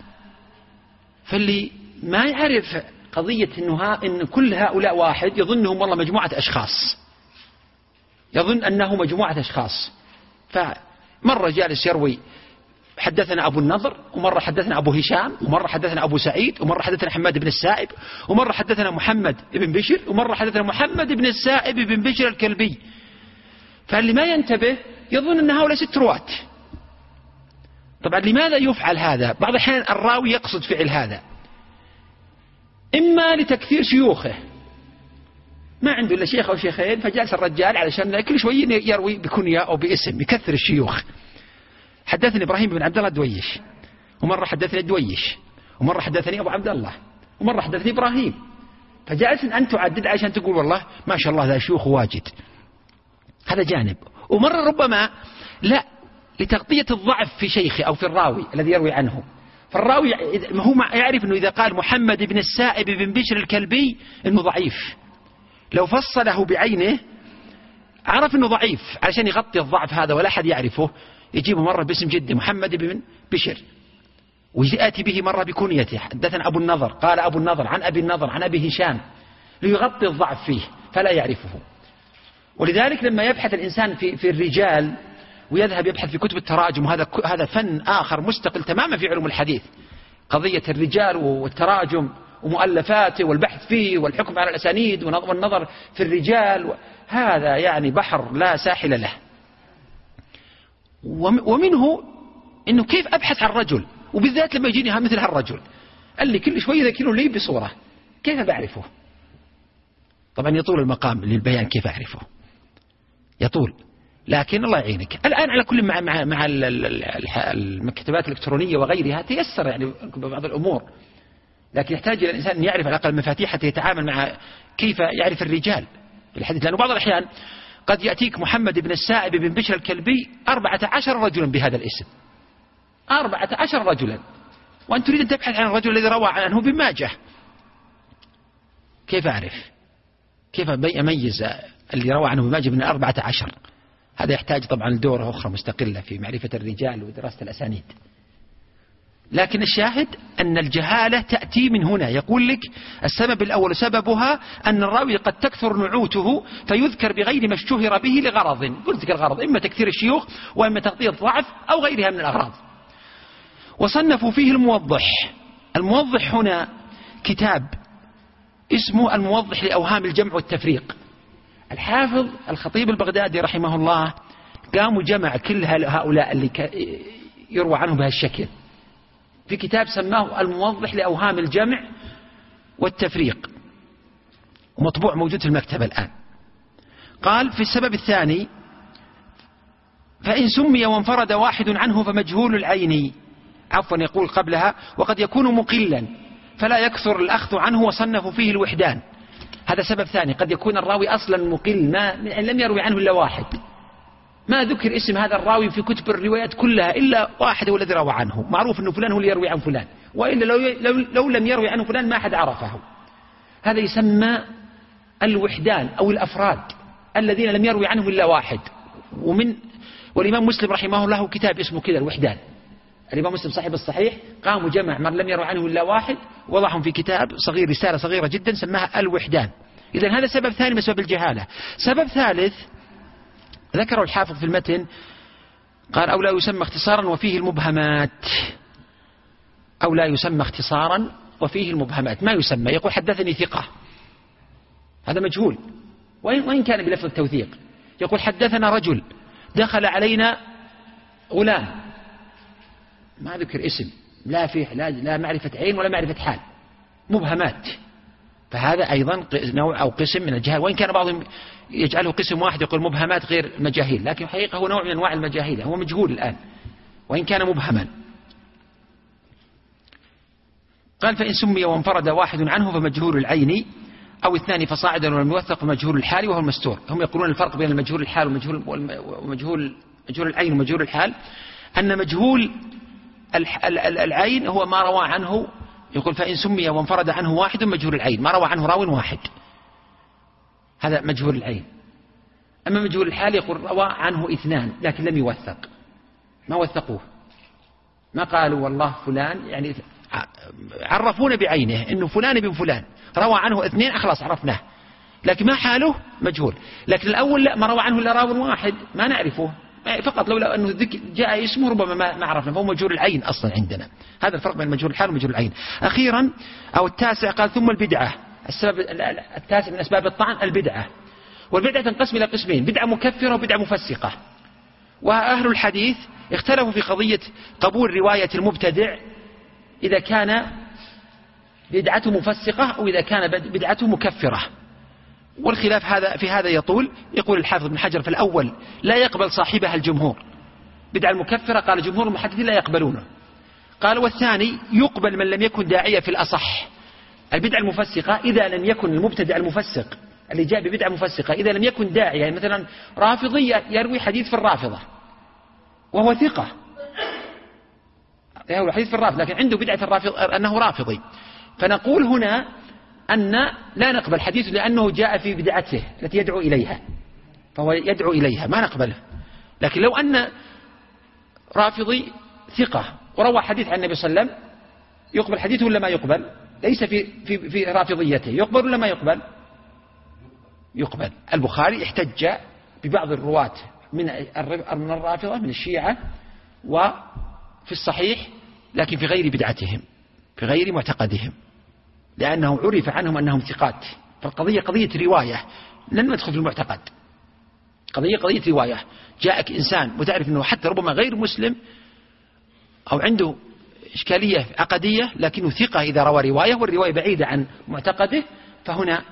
فاللي ما يعرف قضية إنه ها إن كل هؤلاء واحد يظنهم والله مجموعة أشخاص، يظن أنه مجموعة أشخاص. فمرة جالس يروي حدثنا أبو النضر، ومرة حدثنا أبو هشام، ومرة حدثنا أبو سعيد، ومرة حدثنا حماد بن السائب، ومرة حدثنا محمد بن بشر، ومرة حدثنا محمد بن السائب بن بشر الكلبي. فاللي ما ينتبه يظن أن هؤلاء ست رواة. طبعا لماذا يفعل هذا؟ بعض الأحيان الراوي يقصد فعل هذا إما لتكثير شيوخه، ما عنده إلا شيخ أو شيخين، فجالس الرجال علشان كل شوي يروي بكنية أو باسم، يكثر الشيوخ. حدثني إبراهيم بن عبد الله الدويش، ومرة حدثني الدويش، ومرة حدثني أبو عبد الله، ومرة حدثني إبراهيم. فجالس أن تعدد عشان تقول والله ما شاء الله ذا شيوخ واجد، هذا جانب. ومرة ربما لا لتغطية الضعف في شيخه أو في الراوي الذي يروي عنه. فالراوي هو يعرف أنه إذا قال محمد بن السائب بن بشر الكلبي أنه ضعيف، لو فصله بعينه عرف أنه ضعيف علشان يغطي الضعف هذا ولا أحد يعرفه، يجيبه مرة باسم جده محمد بن بشر، ويأتي به مرة بكنيته حدثنا أبو النضر، قال أبو النضر عن أبي النضر عن أبي هشام، ليغطي الضعف فيه فلا يعرفه. ولذلك لما يبحث الإنسان في في الرجال ويذهب يبحث في كتب التراجم، هذا هذا فن آخر مستقل تماما في علوم الحديث، قضية الرجال والتراجم ومؤلفاته والبحث فيه والحكم على الأسانيد والنظر في الرجال، هذا يعني بحر لا ساحل له. ومنه إنه كيف أبحث عن رجل، وبالذات لما يجيني مثل هالرجل قال لي كل شوي يذكروا لي بصورة، كيف بعرفه؟ طبعا يطول المقام للبيان كيف أعرفه، يطول، لكن الله يعينك. الآن على كل مع مع مع المكتبات الإلكترونية وغيرها تيسر يعني بعض الأمور، لكن يحتاج إلى الإنسان أن يعرف على الأقل المفاتيح حتى يتعامل مع كيف يعرف الرجال في الحديث. لأنه بعض الأحيان قد يأتيك محمد بن السائب بن بشر الكلبي أربعة عشر رجلا بهذا الاسم، أربعة عشر رجلا، وأنت تريد أن تبحث عن الرجل الذي روى عنه ابن ماجه، كيف أعرف؟ كيف أميز اللي روى عنه ابن ماجه من أربعة عشر؟ هذا يحتاج طبعا لدورة أخرى مستقلة في معرفة الرجال ودراسة الأسانيد. لكن الشاهد أن الجهالة تأتي من هنا، يقول لك السبب الأول سببها أن الراوي قد تكثر نعوته فيذكر بغير ما اشتهر به لغرض، قلت لك الغرض إما تكثير الشيوخ وإما تغطية الضعف أو غيرها من الأغراض. وصنفوا فيه الموضح. الموضح هنا كتاب اسمه الموضح لأوهام الجمع والتفريق. الحافظ الخطيب البغدادي رحمه الله قام جمع كل هؤلاء اللي يروى عنه بهالشكل في كتاب سماه الموضح لأوهام الجمع والتفريق، ومطبوع موجود في المكتبة الآن. قال في السبب الثاني: فإن سمي وانفرد واحد عنه فمجهول العين، عفوا يقول قبلها: وقد يكون مقلا فلا يكثر الأخذ عنه وصنفوا فيه الوحدان. هذا سبب ثاني، قد يكون الراوي أصلا مقل، ما لم يروي عنه إلا واحد، ما ذكر اسم هذا الراوي في كتب الروايات كلها إلا واحد هو الذي روى عنه، معروف أنه فلان هو اللي يروي عن فلان، وإلا لو, لو, لو لم يروي عنه فلان ما أحد عرفه. هذا يسمى الوحدان أو الأفراد الذين لم يروي عنه إلا واحد. ومن والإمام مسلم رحمه الله كتاب اسمه كذا الوحدان. الإمام مسلم صاحب الصحيح قام جمع من لم يروي عنه إلا واحد وضعهم في كتاب صغير، رسالة صغيرة جدا سماها الوحدان. إذن هذا سبب ثاني من سبب الجهالة. سبب ثالث ذكره الحافظ في المتن، قال: أو لا يسمى اختصارا وفيه المبهمات. أو لا يسمى اختصارا وفيه المبهمات، ما يسمى. يقول: حدثني ثقة، هذا مجهول وإن كان بلفظ التوثيق. يقول: حدثنا رجل دخل علينا غلام، ما ذكر اسم، لا فيه لا, لا معرفة عين ولا معرفة حال، مبهمات. فهذا أيضا نوع أو قسم من الجهال، وإن كان بعضهم يجعله قسم واحد يقول مبهمات غير مجاهيل، لكن حقيقة هو نوع من أنواع المجاهيل، هو مجهول الآن وإن كان مبهما. قال: فإن سمي وانفرد واحد عنه فمجهول العين، أو اثنان فصاعدا ولم يوثق فمجهول الحال وهو المستور. هم يقولون الفرق بين المجهول الحال ومجهول ومجهول مجهول العين ومجهول الحال أن مجهول العين هو ما روى عنه، يقول: فإن سمي وانفرد عنه واحد مجهول العين، ما روى عنه راو واحد، هذا مجهول العين. أما مجهول الحال يقول روى عنه اثنان لكن لم يوثق، ما وثقوه، ما قالوا والله فلان، يعني عرفونا بعينه إنه فلان بن فلان روى عنه اثنين، خلاص عرفناه، لكن ما حاله مجهول. لكن الأول لا، ما روى عنه إلا راو واحد ما نعرفه، فقط لولا أنه جاء اسمه ربما ما عرفنا، فهو مجهول العين أصلا عندنا. هذا الفرق بين مجهول الحال ومجهول العين. أخيرا أو التاسع قال: ثم البدعة. السبب التاسع من أسباب الطعن البدعة، والبدعة تنقسم إلى قسمين: بدعة مكفرة وبدعة مفسقة. وأهل الحديث اختلفوا في قضية قبول رواية المبتدع إذا كان بدعته مفسقة أو إذا كان بدعته مكفرة، والخلاف هذا في هذا يطول. يقول الحافظ ابن حجر: في الأول لا يقبل صاحبها الجمهور، بدعة المكفرة قال جمهور المحدثين لا يقبلونه. قال: والثاني يقبل من لم يكن داعية في الأصح. البدعة المفسقة إذا لم يكن المبتدع المفسق اللي جاء ببدعة مفسقة إذا لم يكن داعية، يعني مثلا رافضي يروي حديث في الرافضة وهو ثقة، يروي حديث في الرافضة لكن عنده بدعة الرافض أنه رافضي، فنقول هنا أن لا نقبل حديثه لأنه جاء في بدعته التي يدعو إليها، فهو يدعو إليها ما نقبله. لكن لو أن رافضي ثقة وروى حديث عن النبي صلى الله عليه وسلم، يقبل حديثه ولا ما يقبل؟ ليس في في في رافضيته، يقبل ولا ما يقبل؟ يقبل. البخاري احتج ببعض الرواة من من الرافضة من الشيعة وفي الصحيح، لكن في غير بدعتهم، في غير معتقدهم، لأنه عرف عنهم أنهم ثقات. فالقضية قضية رواية، لن ندخل في المعتقد، قضية قضية رواية. جاءك إنسان وتعرف أنه حتى ربما غير مسلم أو عنده إشكالية عقدية لكنه ثقة إذا روى رواية والرواية بعيدة عن معتقده، فهنا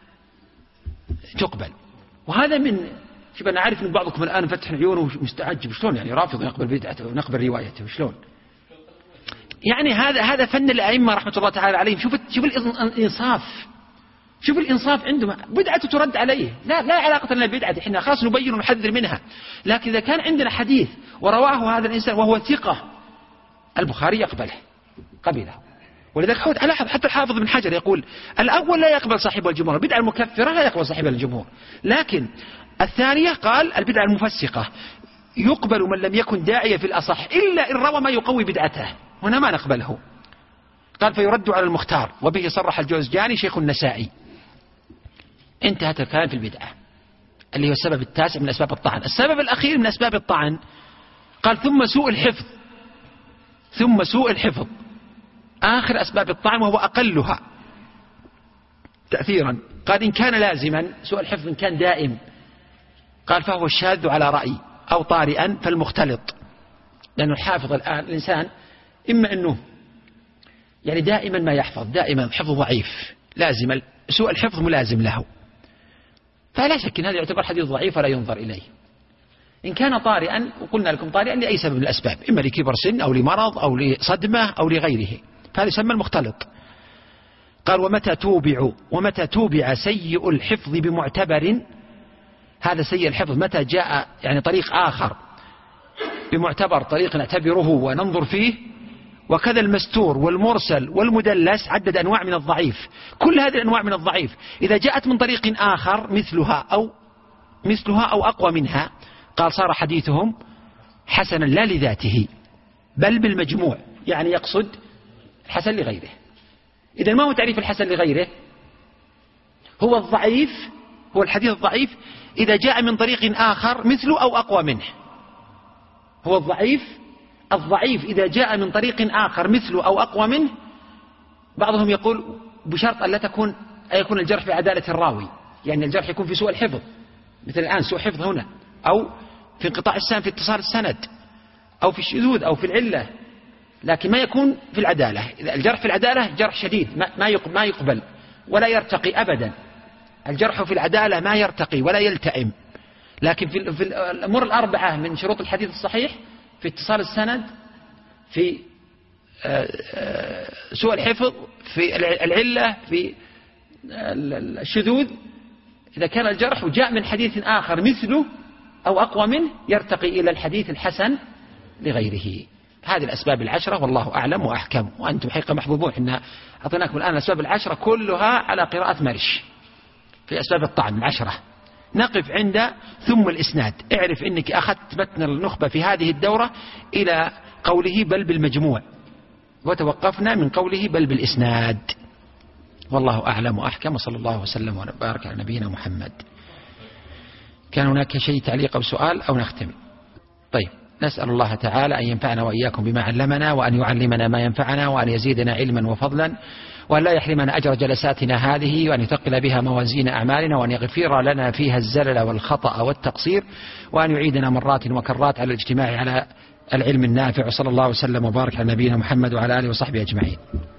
تقبل. وهذا من شوف أنا عارف أن بعضكم الآن فتح عيونه مستعجب، شلون يعني رافض يقبل بدعته ونقبل روايته شلون؟ يعني هذا هذا فن الأئمة رحمة الله تعالى عليهم. شوف شوف الإنصاف، شوف الإنصاف عندهم. بدعته ترد عليه، لا لا علاقة لنا بالبدعة، إحنا خلاص نبين ونحذر منها. لكن إذا كان عندنا حديث ورواه هذا الإنسان وهو ثقة، البخاري يقبله، قبله. ولذلك حتى الحافظ بن حجر يقول: الأول لا يقبل صاحبه الجمهور، البدعة المكفرة لا يقبل صاحبها الجمهور، لكن الثانية قال البدعة المفسقة يقبل من لم يكن داعية في الأصح إلا إن روى ما يقوي بدعته، هنا ما نقبله. قال: فيرد على المختار، وبه صرح الجوزجاني شيخ النسائي. انتهت الكلام في البدعة اللي هو السبب التاسع من أسباب الطعن. السبب الأخير من أسباب الطعن قال: ثم سوء الحفظ. ثم سوء الحفظ آخر أسباب الطعن وهو أقلها تأثيرا. قال إن كان لازما سوء الحفظ إن كان دائم قال فهو الشاذ على رأي أو طارئا فالمختلط، لأنه الحافظ الآن الإنسان إما أنه يعني دائما ما يحفظ دائما حفظ ضعيف لازم سوء الحفظ ملازم له، فلا شك أن هذا يعتبر حديث ضعيف ولا ينظر إليه. إن كان طارئا وقلنا لكم طارئا لأي سبب من الأسباب، إما لكبر سن أو لمرض أو لصدمة أو لغيره، فهذا يسمى المختلط. قال ومتى توبع ومتى توبع سيء الحفظ بمعتبر، هذا سيء الحفظ متى جاء يعني طريق آخر بمعتبر طريق نعتبره وننظر فيه، وكذا المستور والمرسل والمدلس، عدد أنواع من الضعيف، كل هذه الأنواع من الضعيف إذا جاءت من طريق آخر مثلها أو مثلها أو أقوى منها قال صار حديثهم حسنا لا لذاته بل بالمجموع، يعني يقصد الحسن لغيره. إذا ما هو تعريف الحسن لغيره؟ هو الضعيف هو الحديث الضعيف إذا جاء من طريق آخر مثله أو أقوى منه. هو الضعيف الضعيف إذا جاء من طريق آخر مثله أو أقوى منه. بعضهم يقول بشرط أن لا تكون أن يكون الجرح بعدالة الراوي، يعني الجرح يكون في سوء الحفظ مثل الآن سوء حفظ هنا، أو في انقطاع السند في اتصال السند، أو في الشذوذ أو في العلة، لكن ما يكون في العدالة. الجرح في العدالة جرح شديد ما يقبل ولا يرتقي أبدا. الجرح في العدالة ما يرتقي ولا يلتئم، لكن في الأمور الأربعة من شروط الحديث الصحيح في اتصال السند، في سوء الحفظ، في العلة، في الشذوذ، إذا كان الجرح جاء من حديث آخر مثله أو أقوى منه يرتقي إلى الحديث الحسن لغيره. هذه الأسباب العشرة والله أعلم وأحكم، وأنتم حقيقة محظوظون. إحنا أعطيناكم الآن الأسباب العشرة كلها على قراءة مرش في أسباب الطعن العشرة. نقف عند ثم الإسناد. اعرف أنك أخذت متن النخبة في هذه الدورة إلى قوله بل بالمجموع، وتوقفنا من قوله بل بالإسناد. والله أعلم وأحكم، وصلى الله وسلم وبارك على نبينا محمد. كان هناك شيء تعليق أو سؤال أو نختم؟ طيب، نسأل الله تعالى أن ينفعنا وإياكم بما علمنا، وأن يعلمنا ما ينفعنا، وأن يزيدنا علما وفضلا، وأن لا يحرمنا أجر جلساتنا هذه، وأن يثقل بها موازين أعمالنا، وأن يغفر لنا فيها الزلل والخطأ والتقصير، وأن يعيدنا مرات وكرات على الاجتماع على العلم النافع. وصلى الله وسلم وبارك على نبينا محمد وعلى آله وصحبه أجمعين.